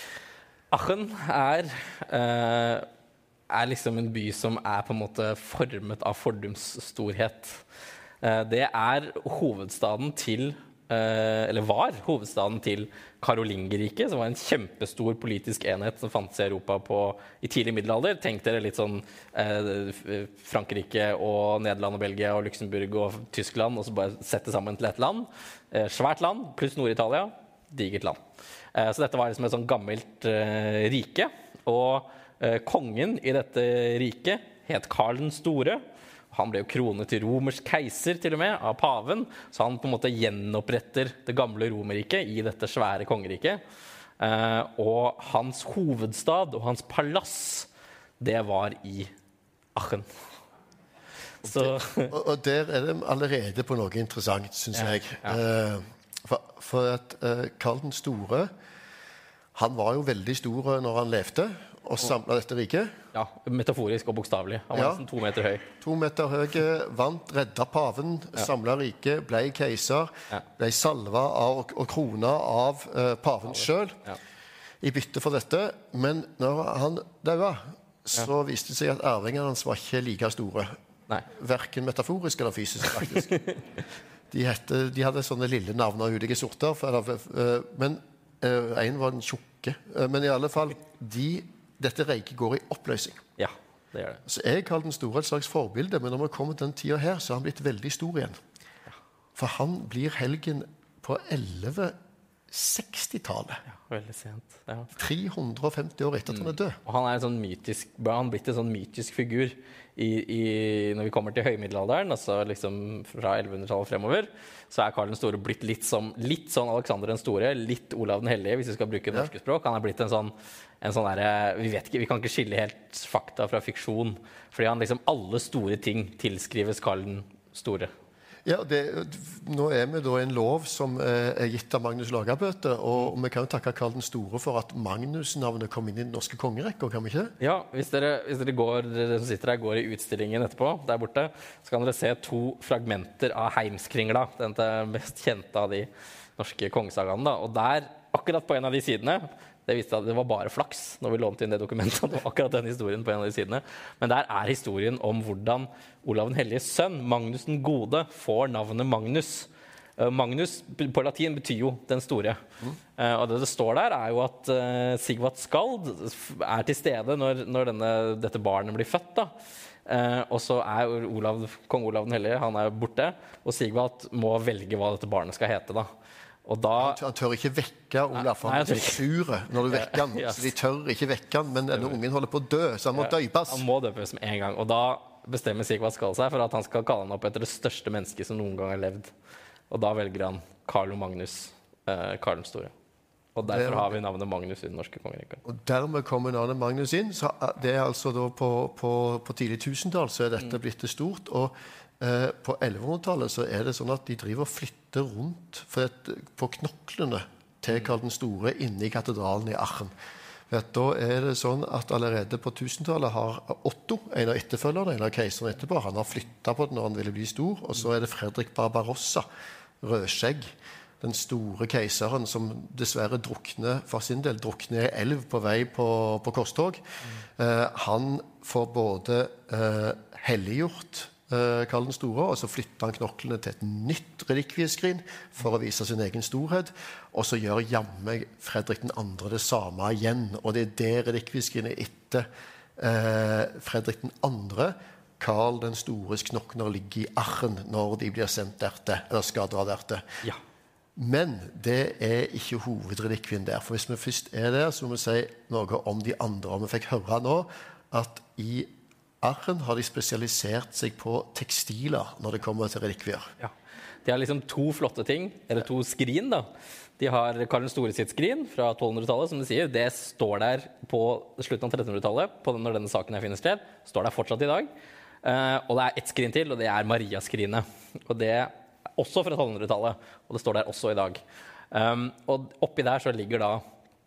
Aachen er, uh, er liksom en by som er på en måte formet av fordums storhet. Uh, det er hovedstaden til Uh, eller var hovedstaden til Karolingerriket, som var en kjempestor politisk enhet som fantes i Europa på, i tidlig middelalder. Tenk dere litt sånn uh, Frankrike og Nederland og Belgia og Luxemburg og Tyskland, og så bare sette sammen til et land. Uh, svært land, pluss Nord-Italia. Digert land. Uh, så dette var liksom et sånn gammelt uh, rike. Og uh, kongen i dette riket het Karl den store. Han ble jo kronet til romersk keiser til og med, av paven, så han på en måte gjenoppretter det gamle Romerriket i dette svære kongeriket. Eh, og hans hovedstad og hans palass, det var i Aachen. Så... og, og der er det allerede på noe interessant, synes ja, jeg. Ja. Eh, for, for at eh, Karl den store, han var jo veldig stor når han levde, og samlet dette riket. Ja, metaforisk og bokstavelig. Han var ja, nesten to meter høy. To meter høy, vant, redda paven, ja. samlet riket, ble keiser, ja. ble salva av, og krona av uh, paven selv ja. i bytte for dette. Men når han døde, så ja. viste det seg at arvingene hans var ikke like store. Nei. Hverken metaforisk eller fysisk, faktisk. de, hette, de hadde sånne lille navn av ulike sorter, for, uh, men uh, en var den tjukke. Uh, men i alle fall, de dette reiket går i oppløsning. Ja, det gjør det. Så jeg kaller den store et slags forbilde, men når vi kommer til den tiden her, så har han blitt veldig stor igjen. Ja. For han blir helgen på elleve seksti-tallet. Ja, veldig sent. Ja. tre hundre og femti år etter at mm. han er død. Og han er en sånn mytisk, han har blitt en sånn mytisk figur i, i, når vi kommer til høymiddelalderen, altså liksom fra ellevehundretallet fremover, så er Karl den store blitt litt, som, litt sånn Alexander den store, litt Olav den hellige, hvis vi skal bruke det norske språk. Han er blitt en sånn, en sånn der, vi vet ikke, vi kan ikke skille helt fakta fra fiksjon, fordi han liksom alle store ting tilskrives Karl den store. Ja, det, nå er vi da en lov som er gitt av Magnus Lagabøte, og vi kan jo takke Karl den Store for at Magnus-navnet kom inn i den norske kongerekker, kan vi ikke? Ja, hvis dere, hvis dere, går, dere som sitter her går i utstillingen etterpå, der borte, så kan dere se to fragmenter av Heimskringla, den mest kjente av de norske kongesagaene. Da. Og der, akkurat på en av de sidene, det viste at det var bare flaks når vi lånte inn det dokumentet, akkurat den historien på en av de sidene. Men der er historien om hvordan Olav den Helliges sønn, Magnus den Gode, får navnet Magnus. Uh, Magnus på latin betyr jo den store. Mm. Uh, og det det står der er jo at uh, Sigvald Skald er til stede når, når denne, dette barnet blir født. Da. Uh, og så er Olav, kong Olav den Hellige, han er borte, og Sigvald må velge hva dette barnet skal hete da. Og da han tør ikke vekke Olav, for han er så sur når du vekker han. Yes. Så de tør ikke vekke han, men denne ungen holder på å dø, så han må døypes. Han må døpes med en gang. Og da bestemmer Sigvald Skald seg for at han skal kalle han opp etter det største mennesket som noen gang har levd. Og da velger han Karl og Magnus, eh, Karl den Store. Og derfor det, har vi navnet Magnus i den norske kongeriket. Og dermed kommer navnet Magnus inn. Så det er altså da på, på, på tidlig tusentall så er dette mm. blitt det stort. Og eh, på ellevehundretallet så er det sånn at de driver og flytter rundt for et, på knoklene til Karl den Store inne i katedralen i Aachen. Da er det sånn at allerede på tusentallet har Otto, en av etterfølgerne, en av keiserne etterpå, han har flyttet på det når han ville bli stor, og så er det Fredrik Barbarossa, rødskjegg, den store keiseren som dessverre drukner, for sin del drukner i elv på vei på, på korstog. Mm. Eh, han får både eh, helliggjort eh, Karl den Store, og så flytter han knoklene til et nytt relikvieskrin for å vise sin egen storhet, og så gjør jamme Fredrik den andre det samme igjen, og det er det relikvieskrinet etter eh, Fredrik den andre, Karl den Stores knokler ligger i Aachen når de blir sendt dertil, eller skal dra dertil. Ja. Men det er ikke hovedrelikvien der, for hvis vi først er der, så må vi si noe om de andre, og vi fikk høre nå at i Aachen har de spesialisert seg på tekstiler når det kommer til relikvier. Ja. De har liksom to flotte ting, eller to skrin da. De har Karl den Store sitt skrin fra tolvhundretallet, som de sier. Det står der på slutten av trettenhundretallet, på den, når denne saken her finner sted. Står der fortsatt i dag. Uh, og det er ett skrin til, og det er Maria-skrinet. Og det er også fra tolvhundretallet, og det står der også i dag. Um, og oppi der så ligger da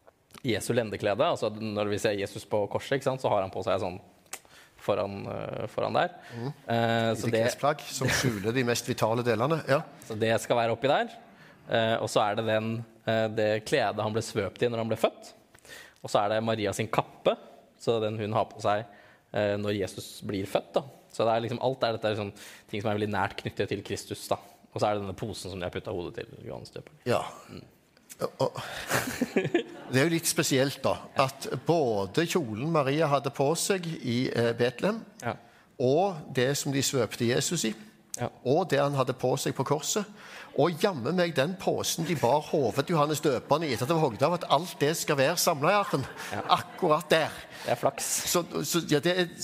Jesu lendeklede. Altså når vi ser Jesus på korset, ikke sant, så har han på seg sånn foran, uh, foran der. Mm. Uh, så det klesplagg som skjuler de mest vitale delene. Ja. Så det skal være oppi der. Uh, og så er det den, uh, det kledet han ble svøpt i når han ble født. Og så er det Maria sin kappe, så den hun har på seg uh, når Jesus blir født. Da. Så det er liksom, alt er dette liksom, ting som er veldig nært knyttet til Kristus. Da. Og så er det denne posen som de har puttet hodet til Johannes døperen. Ja. Mm. Og, det er jo litt spesielt da, at både kjolen Maria hadde på seg i eh, Betlehem, ja. og det som de svøpte Jesus i, ja. og det han hadde på seg på korset, og jammer meg den posen de bar hovedet Johannes døperen i etter at det var hogget av, at alt det skal være samlet i Aachen, ja. akkurat der. Det er flaks. Så, så ja, det er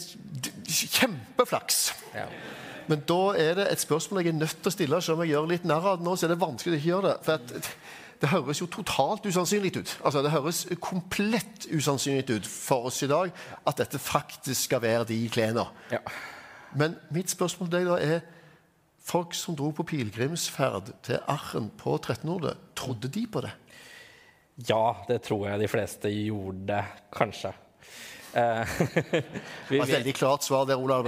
kjempeflaks. Ja. Men da er det et spørsmål jeg er nødt til å stille, selv om jeg gjør litt nær av det nå, så er det vanskelig å ikke gjøre det. For at, det høres jo totalt usannsynlig ut. Altså, det høres komplett usannsynlig ut for oss i dag at dette faktisk skal være de klærne. Ja. Men mitt spørsmål til deg da er, folk som dro på pilgrimsferd til Aachen på trettenhundretallet, trodde de på det? Ja, det tror jeg de fleste gjorde, kanskje. Uh, det var et veldig klart svar der, Olav.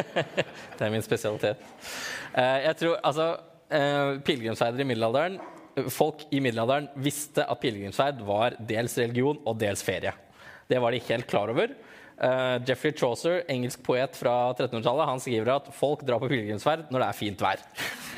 Det er min spesialitet. Uh, jeg tror, altså, uh, pilgrimsferder i middelalderen, folk i middelalderen visste at pilgrimsferd var dels religion og dels ferie. Det var de helt klar over. Uh, Geoffrey Chaucer, engelsk poet fra trettenhundretallet, han skriver at folk drar på pilgrimsferd når det er fint vær.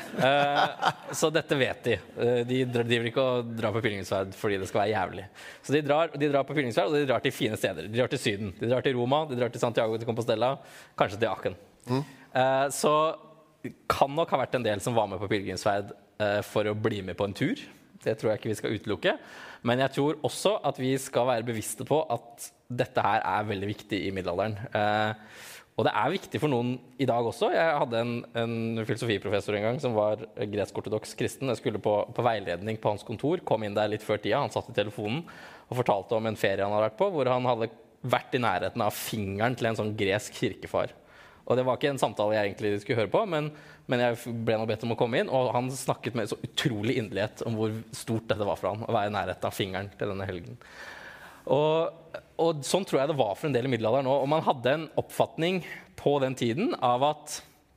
Uh, så dette vet de. Uh, de driver ikke og drar på pilgrimsferd fordi det skal være jævlig. Så de drar, de drar på pilgrimsferd, og de drar til fine steder. De drar til Syden, de drar til Roma, de drar til Santiago de Compostela, kanskje til Aachen. Mm. Uh, så kan nok ha vært en del som var med på pilgrimsferd uh, for å bli med på en tur. Det tror jeg ikke vi skal utelukke. Men jeg tror også at vi skal være bevisste på at dette her er veldig viktig i middelalderen. Uh, Og det er viktig for noen i dag også. Jeg hadde en, en filosofiprofessor en gang som var gresk-ortodoks kristen. Jeg skulle på, på veiledning på hans kontor, kom inn der litt før tida. Han satt i telefonen og fortalte om en ferie han hadde vært på, hvor han hadde vært i nærheten av fingeren til en sånn gresk kirkefar. Og det var ikke en samtale jeg egentlig skulle høre på, men, men jeg ble nå bedt om å komme inn, og han snakket med så utrolig inderlighet om hvor stort dette var for han, å være i nærheten av fingeren til denne helgen. Og, og sånn tror jeg det var for en del i middelalderen også, og man hadde en oppfatning på den tiden av at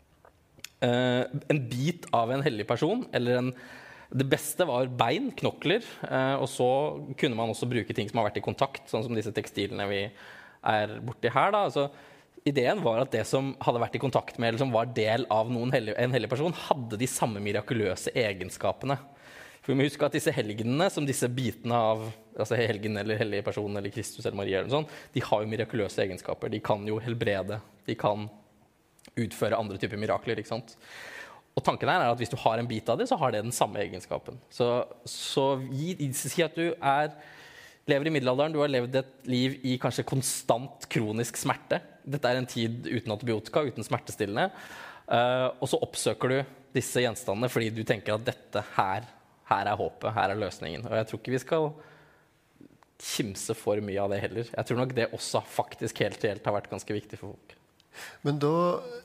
uh, en bit av en hellig person, eller en det beste var bein, knokler, eh, og så kunne man også bruke ting som har vært i kontakt, sånn som disse tekstilene vi er borti her. Da. Altså, ideen var at det som hadde vært i kontakt med, eller som var del av noen hellig, en hellig person, hadde de samme mirakuløse egenskapene. For vi må huske at disse helgenene, som disse bitene av altså helgen eller hellige person eller Kristus eller Maria, eller sånn, de har jo mirakuløse egenskaper. De kan jo helbrede, de kan utføre andre typer mirakler, ikke sant? Og tanken her er at hvis du har en bit av det, så har det den samme egenskapen. Så, så gi, si at du er, lever i middelalderen, du har levd et liv i kanskje konstant kronisk smerte. Dette er en tid uten antibiotika, uten smertestillende. Uh, og så oppsøker du disse gjenstandene fordi du tenker at dette her, her er håpet, her er løsningen. Og jeg tror ikke vi skal kimse for mye av det heller. Jeg tror nok det også faktisk helt reelt har vært ganske viktig for folk. Men da...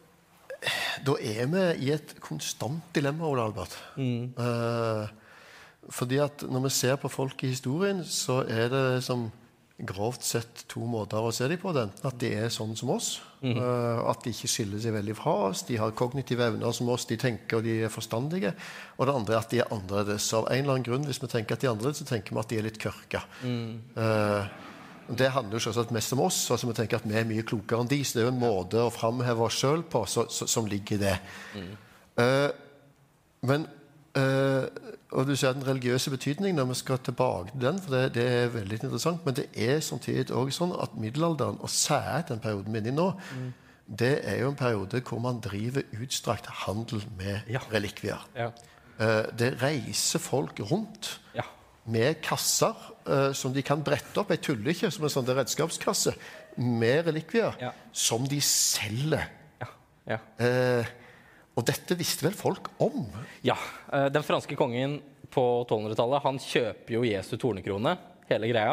Da er vi i et konstant dilemma, Ole Albert. Mm. Uh, fordi at når vi ser på folk i historien, så er det som grovt sett to måter å se dem på den. At de er sånn som oss. Mm. Uh, at de ikke skiller seg veldig fra oss. De har kognitive evner som oss, de tenker og de er forstandige. Og det andre er at de er annerledes. Av en eller annen grunn, hvis vi tenker at de er annerledes, så tenker vi at de er litt kørka. Mm. Uh, Det handler jo selvsagt mest om oss, altså vi tenker at vi er mye klokere enn de, så det er jo en måte å fremheve oss selv på så, så, som ligger i det. Mm. Uh, men, uh, og du ser den religiøse betydningen når vi skal tilbake til den, for det, det er veldig interessant, men det er samtidig også sånn at middelalderen, og særlig den perioden vi er inne i nå, mm. det er jo en periode hvor man driver utstrakt handel med ja. relikvier. Ja. Uh, det reiser folk rundt. Ja. Med kasser uh, som de kan brette opp. Jeg tuller ikke som en sånn redskapskasse med relikvier ja. som de selger. Ja. Ja. Uh, og dette visste vel folk om? Ja. Uh, den franske kongen på tolvhundretallet, han kjøper jo Jesu tornekrone, hele greia,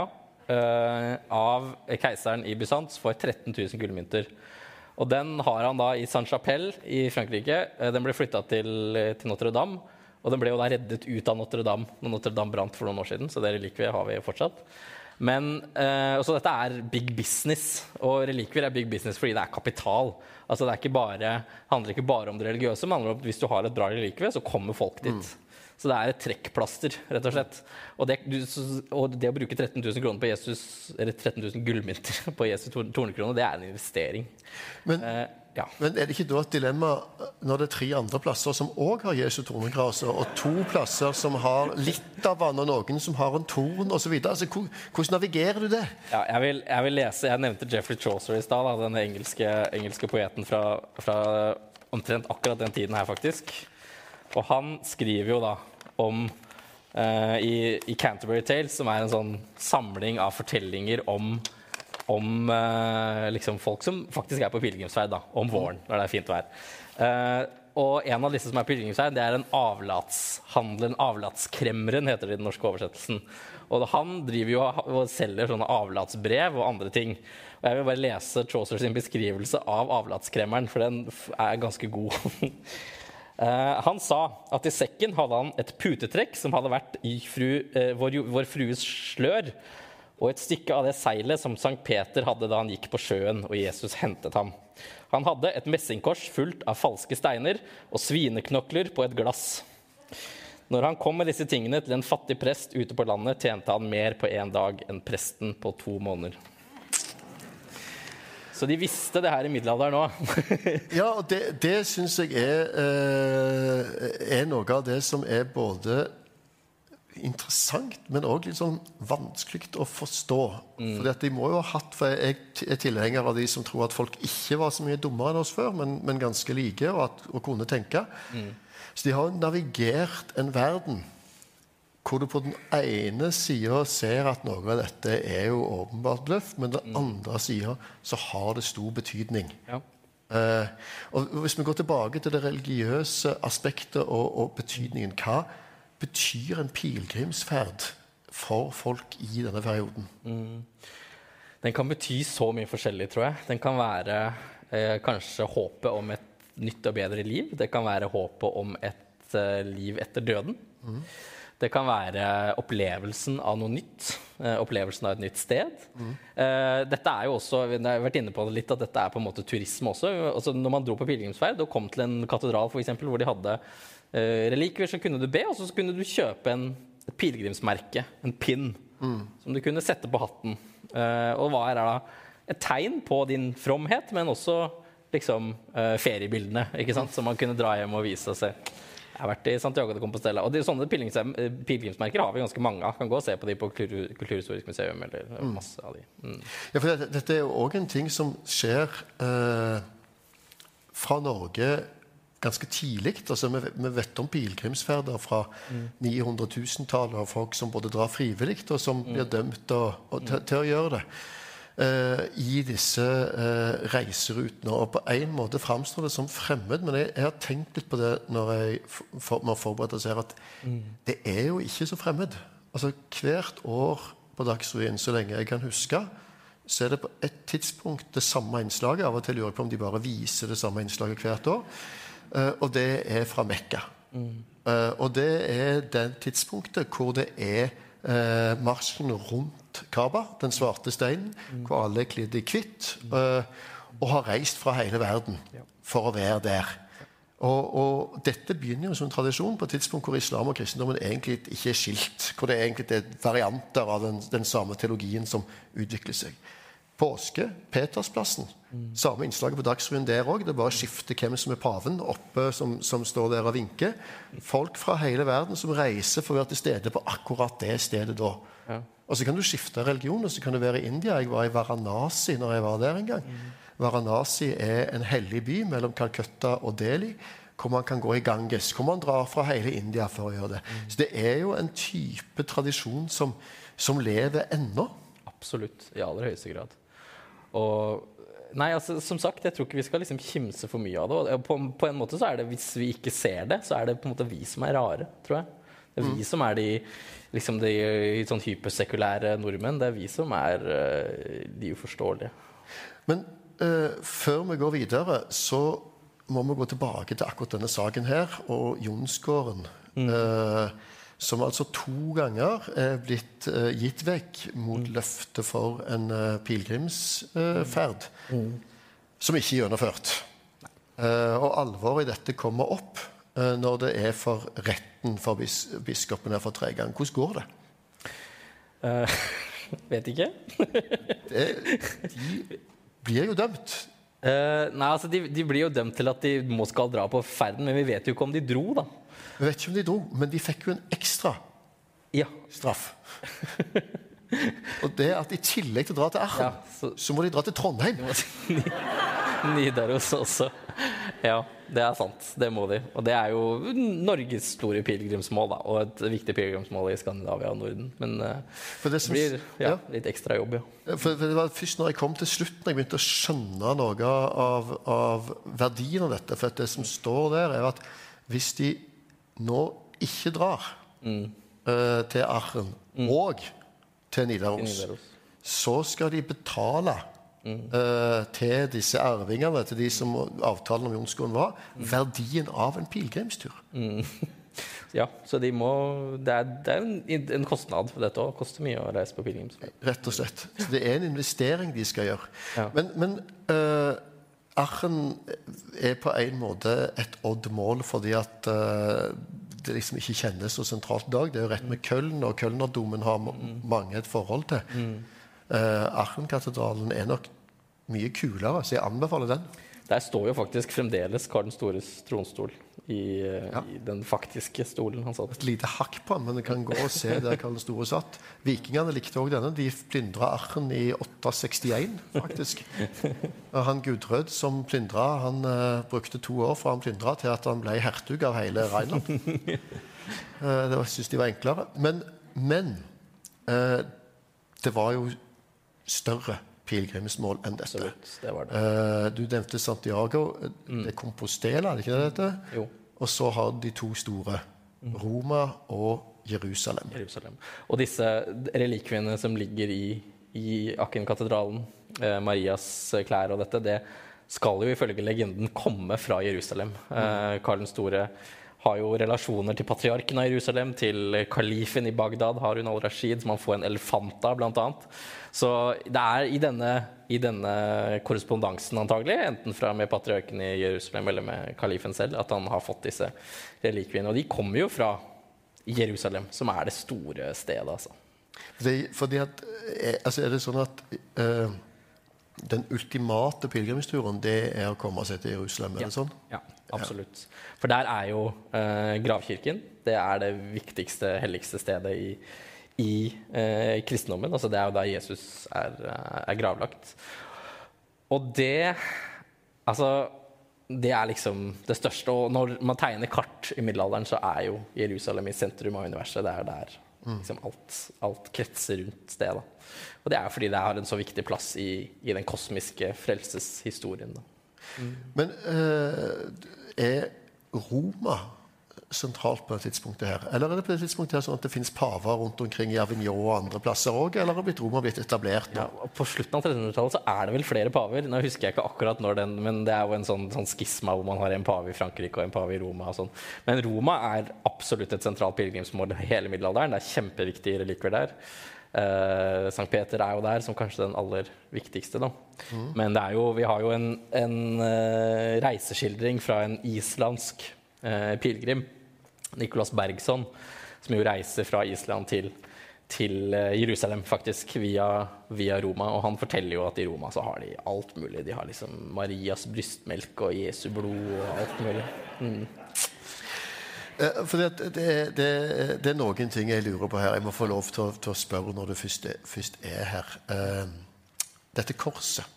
uh, av keiseren i Bysants for tretten tusen gullmynter. Og den har han da i Saint-Chapelle i Frankrike. Uh, den ble flyttet til, til Notre-Dame. Og den ble jo da reddet ut av Notre-Dame når Notre-Dame brant for noen år siden, så det relikvier har vi fortsatt. Men, eh, så dette er big business, og relikvier er big business fordi det er kapital. Altså det er ikke bare, handler ikke bare om det religiøse, men handler om at hvis du har et bra relikvier, så kommer folk dit. Mm. Så det er et trekkplaster, rett og slett. Og det, du, og det å bruke tretten tusen kroner på Jesus, eller tretten tusen gullmynter på Jesus tornekrone, det er en investering. Men... Eh, Ja. Men er det ikke da et dilemma når det er tre andre plasser som også har Jesu tornekrase, og to plasser som har litt av vann, og noen som har en torn, og så videre? Altså, hvordan navigerer du det? Ja, jeg vil, jeg vil lese, jeg nevnte Geoffrey Chaucer i stad, den engelske, engelske poeten fra, fra omtrent akkurat den tiden her, faktisk. Og han skriver jo da om, uh, i, i Canterbury Tales, som er en sånn samling av fortellinger om om eh, liksom folk som faktisk er på pilegrimsferd da, om våren, når det er fint vær. Eh, og en av disse som er på pilegrimsferd, det er en avlatshandler, en avlatskremmeren, heter det i den norske oversettelsen. Og han driver jo og selger sånne avlatsbrev og andre ting. Og jeg vil bare lese Chaucer sin beskrivelse av avlatskremmeren, for den er ganske god. eh, han sa at i sekken hadde han et putetrekk som hadde vært i fru, eh, vår, vår frues slør, og et stykke av det seilet som Sankt Peter hadde da han gikk på sjøen, og Jesus hentet ham. Han hadde et messingkors fullt av falske steiner og svineknokler på et glass. Når han kom med disse tingene til en fattig prest ute på landet, tjente han mer på en dag enn presten på to måneder. Så de visste det her i middelalderen også. Ja, og det, det synes jeg er, er noe av det som er både interessant, men også litt sånn vanskelig å forstå. Mm. Fordi at de må jo ha hatt, for jeg er tilhenger av de som tror at folk ikke var så mye dummere enn oss før, men, men ganske like, og, at, og kunne tenke. Mm. Så de har navigert en verden hvor du på den ene siden ser at noe av dette er jo åpenbart bløff, men den mm. andre siden så har det stor betydning. Ja. Eh, og hvis vi går tilbake til det religiøse aspektet og, og betydningen, hva betyr en pilgrimsferd for folk i denne perioden? Mm. Den kan bety så mye forskjellig, tror jeg. Den kan være eh, kanskje håpet om et nytt og bedre liv. Det kan være håpet om et eh, liv etter døden. Mm. Det kan være opplevelsen av noe nytt, eh, opplevelsen av et nytt sted. Mm. Eh, dette er jo også, jeg har vært inne på det litt, at dette er på en måte turisme også. Altså, når man dro på pilgrimsferd og kom til en katedral for eksempel, hvor de hadde eh, relikvier, så kunne du be, og så kunne du kjøpe en, et pilgrimsmerke, en pin, mm. som du kunne sette på hatten. Eh, og hva er det da? Et tegn på din fromhet, men også liksom, eh, feriebildene, ikke sant? Som man kunne dra hjem og vise og se. Jeg har vært i Santiago de Compostela, og de, sånne pilgrimsmerker har vi ganske mange av. Kan gå og se på de på Kultur, Kulturhistorisk museum, eller masse av de. Mm. Ja, for dette, dette er jo også en ting som skjer eh, fra Norge ganske tidlig. Altså, vi, vi vet om pilgrimsferder fra mm. ni hundre tusen-tallet av folk som både drar frivilligt og som mm. blir dømt og, og til, til å gjøre det. Uh, i disse uh, reiserutene, og på en måte fremstår det som fremmed, men jeg, jeg har tenkt litt på det når jeg for, når forberedte seg at mm. det er jo ikke så fremmed. Altså hvert år på Dagsrevyen, så lenge jeg kan huske, så er det på et tidspunkt det samme innslaget. Av og til lurer jeg på om de bare viser det samme innslaget hvert år, uh, og det er fra Mekka. Mm. Uh, og det er det tidspunktet hvor det er uh, marsjen rundt Kaaba, den svarte steinen, mm. hvor alle er klidd i hvitt, uh, og har reist fra hele verden for å være der. Og, og dette begynner jo som en tradisjon på et tidspunkt hvor islam og kristendommen egentlig ikke er skilt, hvor det egentlig er varianter av den, den samme teologien som utvikler seg. Påske, Petersplassen, mm. samme innslaget på Dagsrevyen der også, det er bare å skifte hvem som er paven oppe, som, som står der og vinker. Folk fra hele verden som reiser for å være til stede på akkurat det stedet da. Ja. Og så kan du skifte religion, og så kan du være i India. Jeg var i Varanasi når jeg var der en gang. Mm. Varanasi er en hellig by mellom Calcutta og Delhi, hvor man kan gå i Ganges, hvor man drar fra hele India for å gjøre det. Mm. Så det er jo en type tradisjon som, som lever ennå. Absolutt, i aller høyeste grad. Og nei, altså, som sagt, jeg tror ikke vi skal liksom kimse for mye av det. Og på, på en måte så er det, hvis vi ikke ser det, så er det på en måte vi som er rare, tror jeg. Det er vi mm. som er de, liksom de sånn hypersekulære nordmenn. Det er vi som er uh, de uforståelige. Men uh, før vi går videre, så må vi gå tilbake til akkurat denne saken her, og Jonsgården, mm. uh, som altså to ganger er blitt uh, gitt vekk mot mm. løfte for en uh, pilgrimsferd, uh, mm. som ikke er gjennomført. Uh, og alvoret i dette kommer opp uh, når det er for retten for bis biskopen er for tre gang. Hvordan går det? Uh, vet ikke. det, de blir jo dømt. Uh, nei, altså de, de blir jo dømt til at de må skal dra på ferden, men vi vet jo ikke om de dro da. Vi vet ikke om de dro, men de fikk jo en ekstra ja. straff. Og det er at i tillegg til å dra til Aachen, ja, så, så må de dra til Trondheim. Nidaros også. Ja, det er sant. Det må de. Og det er jo Norges store pilgrimsmål, da, og et viktig pilgrimsmål i Skandinavia og Norden. Men uh, det som, blir ja, ja. litt ekstra jobb, ja. For, for det var først når jeg kom til slutten, jeg begynte å skjønne noe av, av verdien av dette. For det som står der er at hvis de nå ikke drar mm. uh, til Aachen mm. og til Nidaros, Nidaros, så skal de betale mm. uh, til disse arvingene, til de som avtalen om Jonsgården var, mm. verdien av en pilgrimstur. Mm. Ja, så de må, det er, det er en, en kostnad for dette, og koster mye å reise på pilgrimstur. Rett og slett. Så det er en investering de skal gjøre. Ja. Men, men uh, Aachen er på en måte et oddmål fordi at uh, det liksom ikke kjennes så sentralt i dag. Det er jo rett med Køln, og Kølnerdomen har mange et forhold til. Mm. Uh, Aachen-katedralen er nok mye kulere, så jeg anbefaler den. Der står jo faktisk fremdeles Karl den Stores tronstol i, ja. i den faktiske stolen han satt. Et lite hakk på den, men du kan gå og se der Karl den Store satt. Vikingene likte også denne. De plyndret Aachen i åtte sekstien, faktisk. Og han Gudrød som plyndret, han uh, brukte to år fra han plyndret til at han ble hertug av hele Rheinland. uh, det synes de var enklere. Men, men uh, det var jo større pilgrimsmål enn dette. Absolutt, det var det. Uh, du nevnte Santiago, mm. det er Compostela, er det ikke det dette? Jo. Og så har de to store, Roma og Jerusalem. Jerusalem. Og disse relikviene som ligger i, i Aken-katedralen, eh, Marias klær og dette, det skal jo ifølge legenden komme fra Jerusalem. Eh, Karl den store har jo relasjoner til patriarken av Jerusalem, til kalifen i Bagdad, Harun al-Rashid, som man får en elefant av, blant annet. Så det er i denne, i denne korrespondansen antagelig, enten fra med patriarken i Jerusalem eller med kalifen selv, at han har fått disse relikviene. Og de kommer jo fra Jerusalem, som er det store stedet, altså. Det, fordi at, altså er det sånn at uh, den ultimate pilgrimsturen, det er å komme seg til Jerusalem, er ja. det sånn? Ja, absolutt. For der er jo uh, gravkirken, det er det viktigste, helligste stedet i, i uh, kristendommen. Altså det er jo der Jesus er, uh, er gravlagt. Og det, altså, det er liksom det største. Og når man tegner kart i middelalderen, så er jo Jerusalem i sentrum av universet. Det er der liksom alt, alt kretser rundt stedet. Og det er fordi det har en så viktig plass i, i den kosmiske frelseshistorien. Da. Mm. Men uh, er Roma sentralt på det tidspunktet her? Eller er det på det tidspunktet her sånn at det finnes paver rundt omkring i Avignon og andre plasser også? Eller har blitt Roma blitt etablert nå? Ja, på slutten av trettenhundretallet så er det vel flere paver. Nå husker jeg ikke akkurat når den, men det er jo en sånn, sånn skisma hvor man har en pave i Frankrike og en pave i Roma og sånn. Men Roma er absolutt et sentralt pilgrimsmål i hele middelalderen. Det er kjempeviktige relikvier der. Uh, Sankt Peter er jo der som kanskje den aller viktigste da. Mm. Men det er jo, vi har jo en, en uh, reiseskildring fra en islandsk uh, pilgrim, Nicolas Bergson, som jo reiser fra Island til, til uh, Jerusalem faktisk, via, via Roma. Og han forteller jo at i Roma så har de alt mulig. De har liksom Marias brystmelk og Jesu blod og alt mulig. Mm. Eh, for det, det, det, det er noen ting jeg lurer på her. Jeg må få lov til å, til å spørre når du først er, først er her. Eh, dette korset.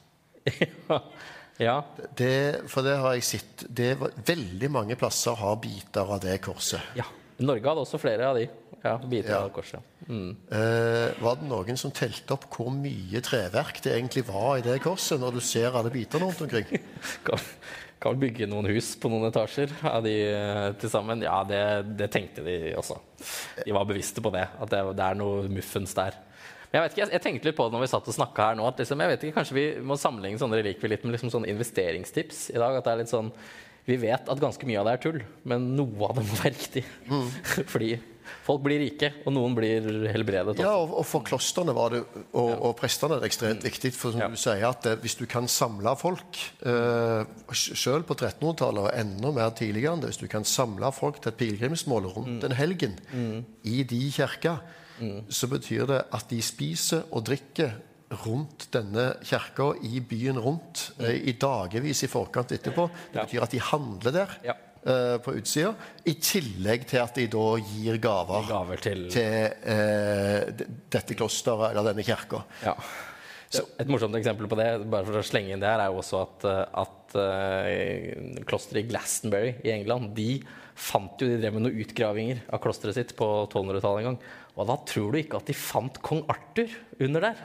Ja. Det, for det har jeg sett. Det var, veldig mange plasser har biter av det korset. Ja. Norge hadde også flere av de. Ja, biter ja. av korset. Mm. Eh, var det noen som telte opp hvor mye treverk det egentlig var i det korset, når du ser alle biterne rundt omkring? kan, kan vi bygge noen hus på noen etasjer av de til sammen? Ja, det, det tenkte de også. De var bevisste på det, at det, det er noe muffens der. Men jeg vet ikke, jeg, jeg tenkte litt på det når vi satt og snakket her nå, at liksom, jeg vet ikke, kanskje vi må sammenligne sånne relikvier litt med liksom sånne investeringstips i dag, at det er litt sånn, vi vet at ganske mye av det er tull, men noe av det må være riktig. Mm. Fordi folk blir rike, og noen blir helbredet. Ja, og, og for klosterne var det, og, og presterne er det ekstremt viktig, for som ja. du sier, at det, hvis du kan samle folk, eh, selv på trettenhundretallet, og enda mer tidligere enn det, hvis du kan samle folk til et pilgrimsmål rundt mm. en helgen, mm. i de kirker, mm. så betyr det at de spiser og drikker rundt denne kirka i byen rundt mm. eh, i dagevis i forkant etterpå. Det betyr at de handler der ja. eh, på utsida, i tillegg til at de da gir gaver, gaver til, til eh, dette klosteret eller denne kirka. Ja. Så, et morsomt eksempel på det, bare for å slenge inn det her, er jo også at, at uh, klosteret i Glastonbury i England, de fant jo, de drev med noen utgravinger av klosteret sitt på tolvhundretallet en gang. Og da tror du ikke at de fant kong Arthur under der.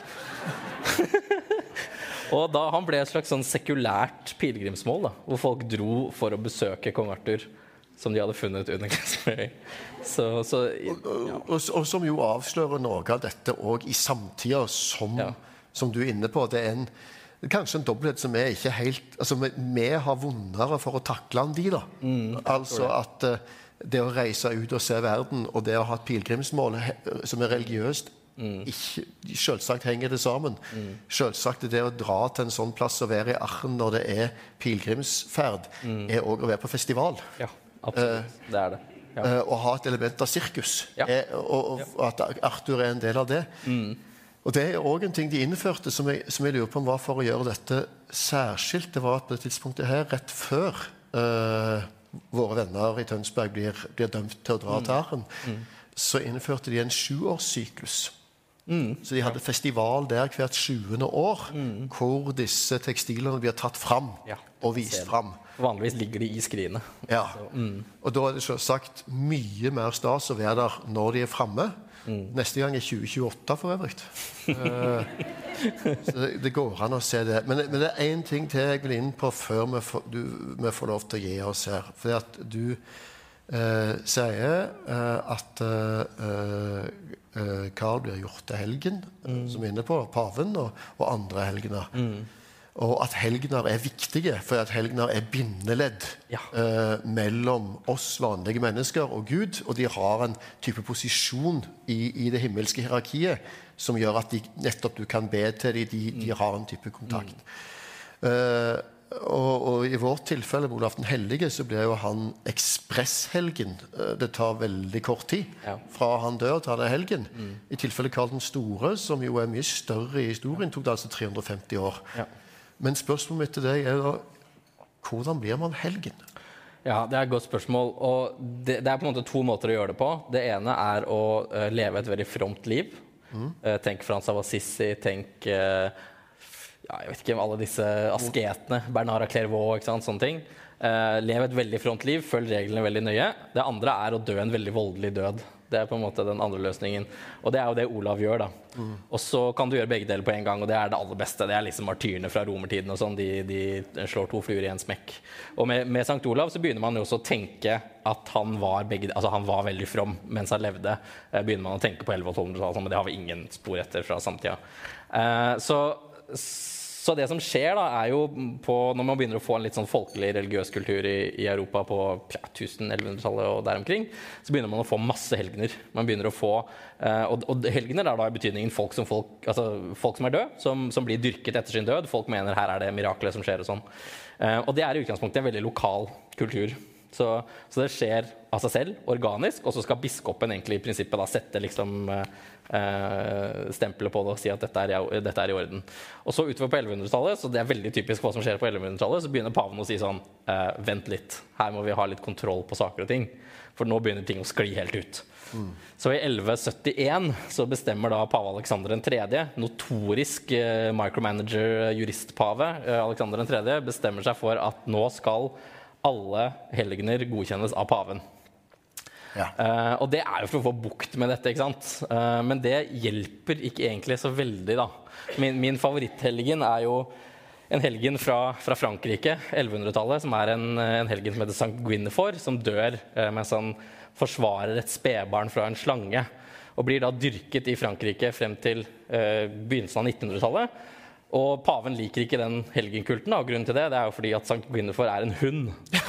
Og da han ble et slags sånn sekulært pilgrimsmål, da, hvor folk dro for å besøke kong Arthur, som de hadde funnet under Glastonbury. Så, så, ja. og, og, og som jo avslører noe av dette også i samtida, som, ja. som du er inne på. Det er en, kanskje en dobbelthet som er ikke helt... Altså, vi, vi har vondere for å takle enn de, da. Mm, altså at uh, det å reise ut og se verden, og det å ha et pilgrimsmål som er religiøst, mm. ikke, selvsagt henger det sammen. Mm. Selvsagt det å dra til en sånn plass og være i Aachen når det er pilgrimsferd, mm. er også å være på festival. Ja, absolutt. Uh, det er det. Ja. Uh, og ha et element av sirkus. Ja. Er, og, og, og at Arthur er en del av det. Mm. Og det er også en ting de innførte som jeg, som jeg lurer på om var for å gjøre dette særskilt. Det var at på det tidspunktet her, rett før uh, våre venner i Tønsberg blir, blir dømt til å dra mm. til Aachen, mm. så innførte de en sjuårssyklus. Mm. Så de hadde ja. festival der hvert sjuende år, mm. hvor disse tekstilene blir tatt fram ja, og vist fram. Vanligvis ligger de i skrinet. Ja, så, mm. og da er det selvsagt mye mer stas å være der når de er fremme. Mm. Neste gang er tjue tjueåtte for øvrig. uh, så det, det går an å se det. Men, men det er en ting til jeg vil inn på før vi får, du, vi får lov til å gi oss her. Fordi at du uh, sier uh, at uh, eh, Karl blir gjort til helgen, mm. som er inne på, paven og, og andre helgener. Mm. Og at helgener er viktige, for at helgener er bindeledd ja. eh, mellom oss vanlige mennesker og Gud, og de har en type posisjon i, i det himmelske hierarkiet som gjør at de, nettopp du kan be til dem, de, de har en type kontakt. Mm. Eh, og, og i vårt tilfelle, med Olav den Hellige, så blir jo han ekspresshelgen. Eh, det tar veldig kort tid ja. Fra han dør til han er helgen. Mm. I tilfelle Karl den Store, som jo er mye større i historien, tok det altså tre hundre og femti år. Ja. Men spørsmålet mitt til deg er da, hvordan blir man helgen? Ja, det er et godt spørsmål, og det, det er på en måte to måter å gjøre det på. Det ene er å uh, leve et veldig fromt liv. Mm. Uh, tenk Frans av Assisi, tenk uh, ja, jeg vet ikke, alle disse asketene, Bernard av Clairvaux, ikke sant, sånne ting. Uh, leve et veldig fromt liv, følg reglene veldig nøye. Det andre er å dø en veldig voldelig død. Det er på en måte den andre løsningen. Og det er jo det Olav gjør da. Mm. Og så kan du gjøre begge deler på en gang, og det er det aller beste. Det er liksom martyrene fra romertiden og sånn, de, de slår to fluer i en smekk. Og med, med Sankt Olav så begynner man jo også å tenke at han var, begge, altså han var veldig from mens han levde. Eh, begynner man å tenke på elleve- og tolvhundretallet, men det har vi ingen spor etter fra samtida. Eh, så... Så det som skjer da, er jo på, når man begynner å få en litt sånn folkelig religiøs kultur i, i Europa på ja, tusen-elleve-hundretallet og der omkring, så begynner man å få masse helgener. Man begynner å få, eh, og, og helgener er da i betydningen folk som, folk, altså folk som er død, som, som blir dyrket etter sin død. Folk mener her er det mirakler som skjer og sånn. Eh, og det er i utgangspunktet en veldig lokal kultur. Så, så det skjer av seg selv, organisk, og så skal biskopen egentlig i prinsippet da sette liksom eh, stempelet på det og si at dette er, dette er i orden. Og så utover på elleve-hundretallet, så det er veldig typisk hva som skjer på elleve-hundretallet, så begynner paven å si sånn, eh, vent litt, her må vi ha litt kontroll på saker og ting, for nå begynner ting å skli helt ut. Mm. Så i elleve syttien så bestemmer da pave Alexander den tredje, notorisk eh, micromanager juristpave eh, Alexander den tredje, bestemmer seg for at nå skal alle helgener godkjennes av paven. Ja. Uh, og det er jo for å få bukt med dette, ikke sant? Uh, men det hjelper ikke egentlig så veldig da. Min, min favoritthelgen er jo en helgen fra, fra Frankrike, elleve-hundretallet, som er en, en helgen som heter Sankt Gwynfor, som dør uh, mens han forsvarer et spedbarn fra en slange, og blir da dyrket i Frankrike frem til uh, begynnelsen av nittenhundretallet. Og paven liker ikke den helgenkulten, og grunnen til det, det er jo fordi at Sankt Gwynfor er en hund.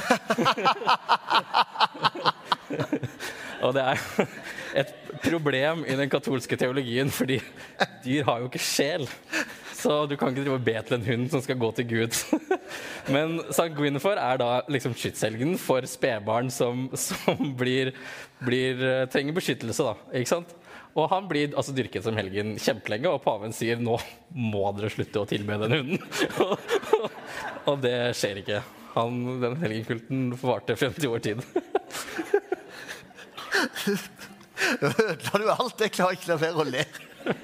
Og det er et problem i den katolske teologien, fordi dyr har jo ikke sjel. Så du kan ikke drive og be til en hund som skal gå til Gud. Men Sankt Gwynfor er da liksom skytshelgen for spedbarn som, som blir, blir, trenger beskyttelse da, ikke sant? Og han blir altså dyrket som helgen kjempelenge, og paven sier, nå må dere slutte å tilbe den hunden. Og det skjer ikke. Han, den helgenkulten forvarte femti år tid. Ødela du alt? Jeg klarer ikke la være å le.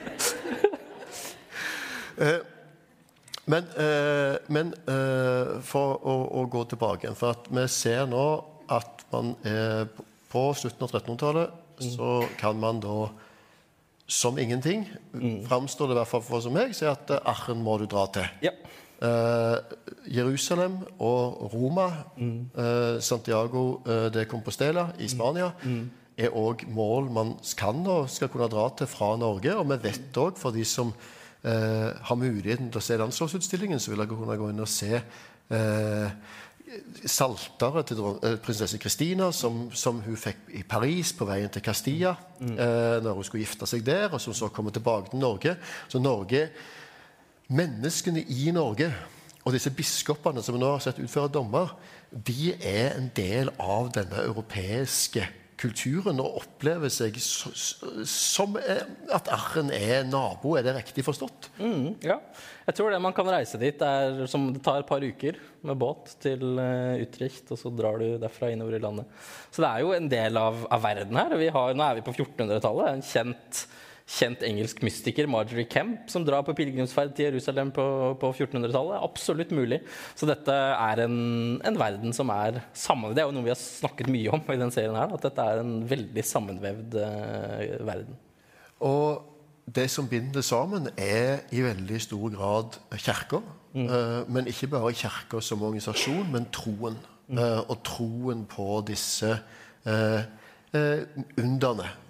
Men, men for å, å gå tilbake, for at vi ser nå at man er på slutten av trettenhundretallet, så kan man da som ingenting, mm. fremstår det i hvert fall for som meg, så er at Aachen må du dra til. Ja. Uh, Jerusalem og Roma, mm. uh, Santiago uh, de Compostela i Spania, mm. er også mål man kan og skal kunne dra til fra Norge, og vi vet også for de som uh, har muligheten til å se landslagsutstillingen, så vil jeg kunne gå inn og se uh, saltere til prinsesse Kristina som, som hun fikk i Paris på veien til Castilla mm. eh, når hun skulle gifte seg der, og som så kommer tilbake til Norge. Så Norge, menneskene i Norge og disse biskopene som vi nå har sett utføre dommer, de er en del av denne europeiske kulturen og opplever seg så, som at Aachen er nabo. Er det riktig forstått? Mm, ja. Jeg tror det man kan reise dit er som det tar et par uker med båt til uh, Utrecht, og så drar du derfra innover i landet. Så det er jo en del av, av verden her. Vi har, nå er vi på fjortenhundretallet. En kjent, kjent engelsk mystiker, Marjorie Kemp, som drar på pilgrimsferd til Jerusalem på, på fjortenhunretallet. Absolutt mulig. Så dette er en, en verden som er sammen. Det er jo noe vi har snakket mye om i den serien her, at dette er en veldig sammenvevd uh, verden. Og det som binder sammen er i veldig stor grad kirker, mm. uh, men ikke bare kirker som organisasjon, men troen. Mm. Uh, og troen på disse uh, uh, underne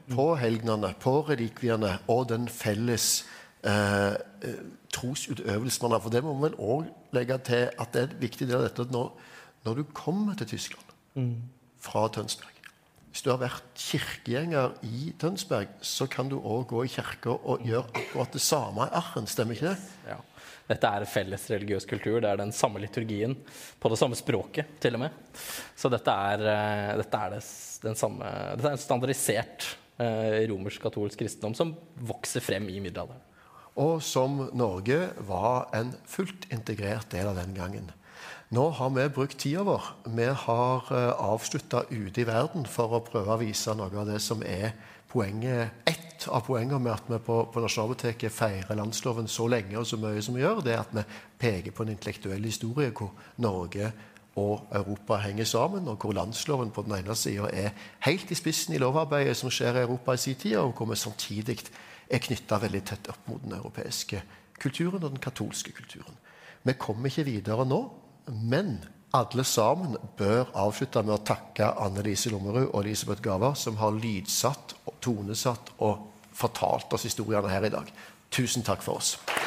på helgenene, på relikviene og den felles eh, trosutøvelsen man har. For det må man vel også legge til at det er en viktig del av dette at når, når du kommer til Tyskland mm. fra Tønsberg, hvis du har vært kirkegjenger i Tønsberg, så kan du også gå i kirke og gjøre akkurat det samme i Aachen, stemmer ikke det? Ja. Dette er felles religiøs kultur, det er den samme liturgien, på det samme språket til og med. Så dette er, dette er, det, den samme, dette er en standardisert eh, romersk-katolsk kristendom som vokser frem i middelalderen. Og som Norge var en fullt integrert del av den gangen. Nå har vi brukt tida vår. Vi har uh, avsluttet ute i verden for å prøve å vise noe av det som er poenget. Ett av poengene med at vi på, på Nasjonalbiblioteket feirer landsloven så lenge og så mye som vi gjør, det er at vi peker på en intellektuell historie hvor Norge og Europa henger sammen, og hvor landsloven på den ene siden er helt i spissen i lovarbeidet som skjer i Europa i sin tid, og hvor vi samtidig er knyttet veldig tett opp mot den europeiske kulturen og den katolske kulturen. Vi kommer ikke videre nå, men alle sammen bør avslutte med å takke Anne-Lise Lommerud og Elisabeth Gavar, som har lydsatt, tonesatt og fortalt oss historiene her i dag. Tusen takk for oss.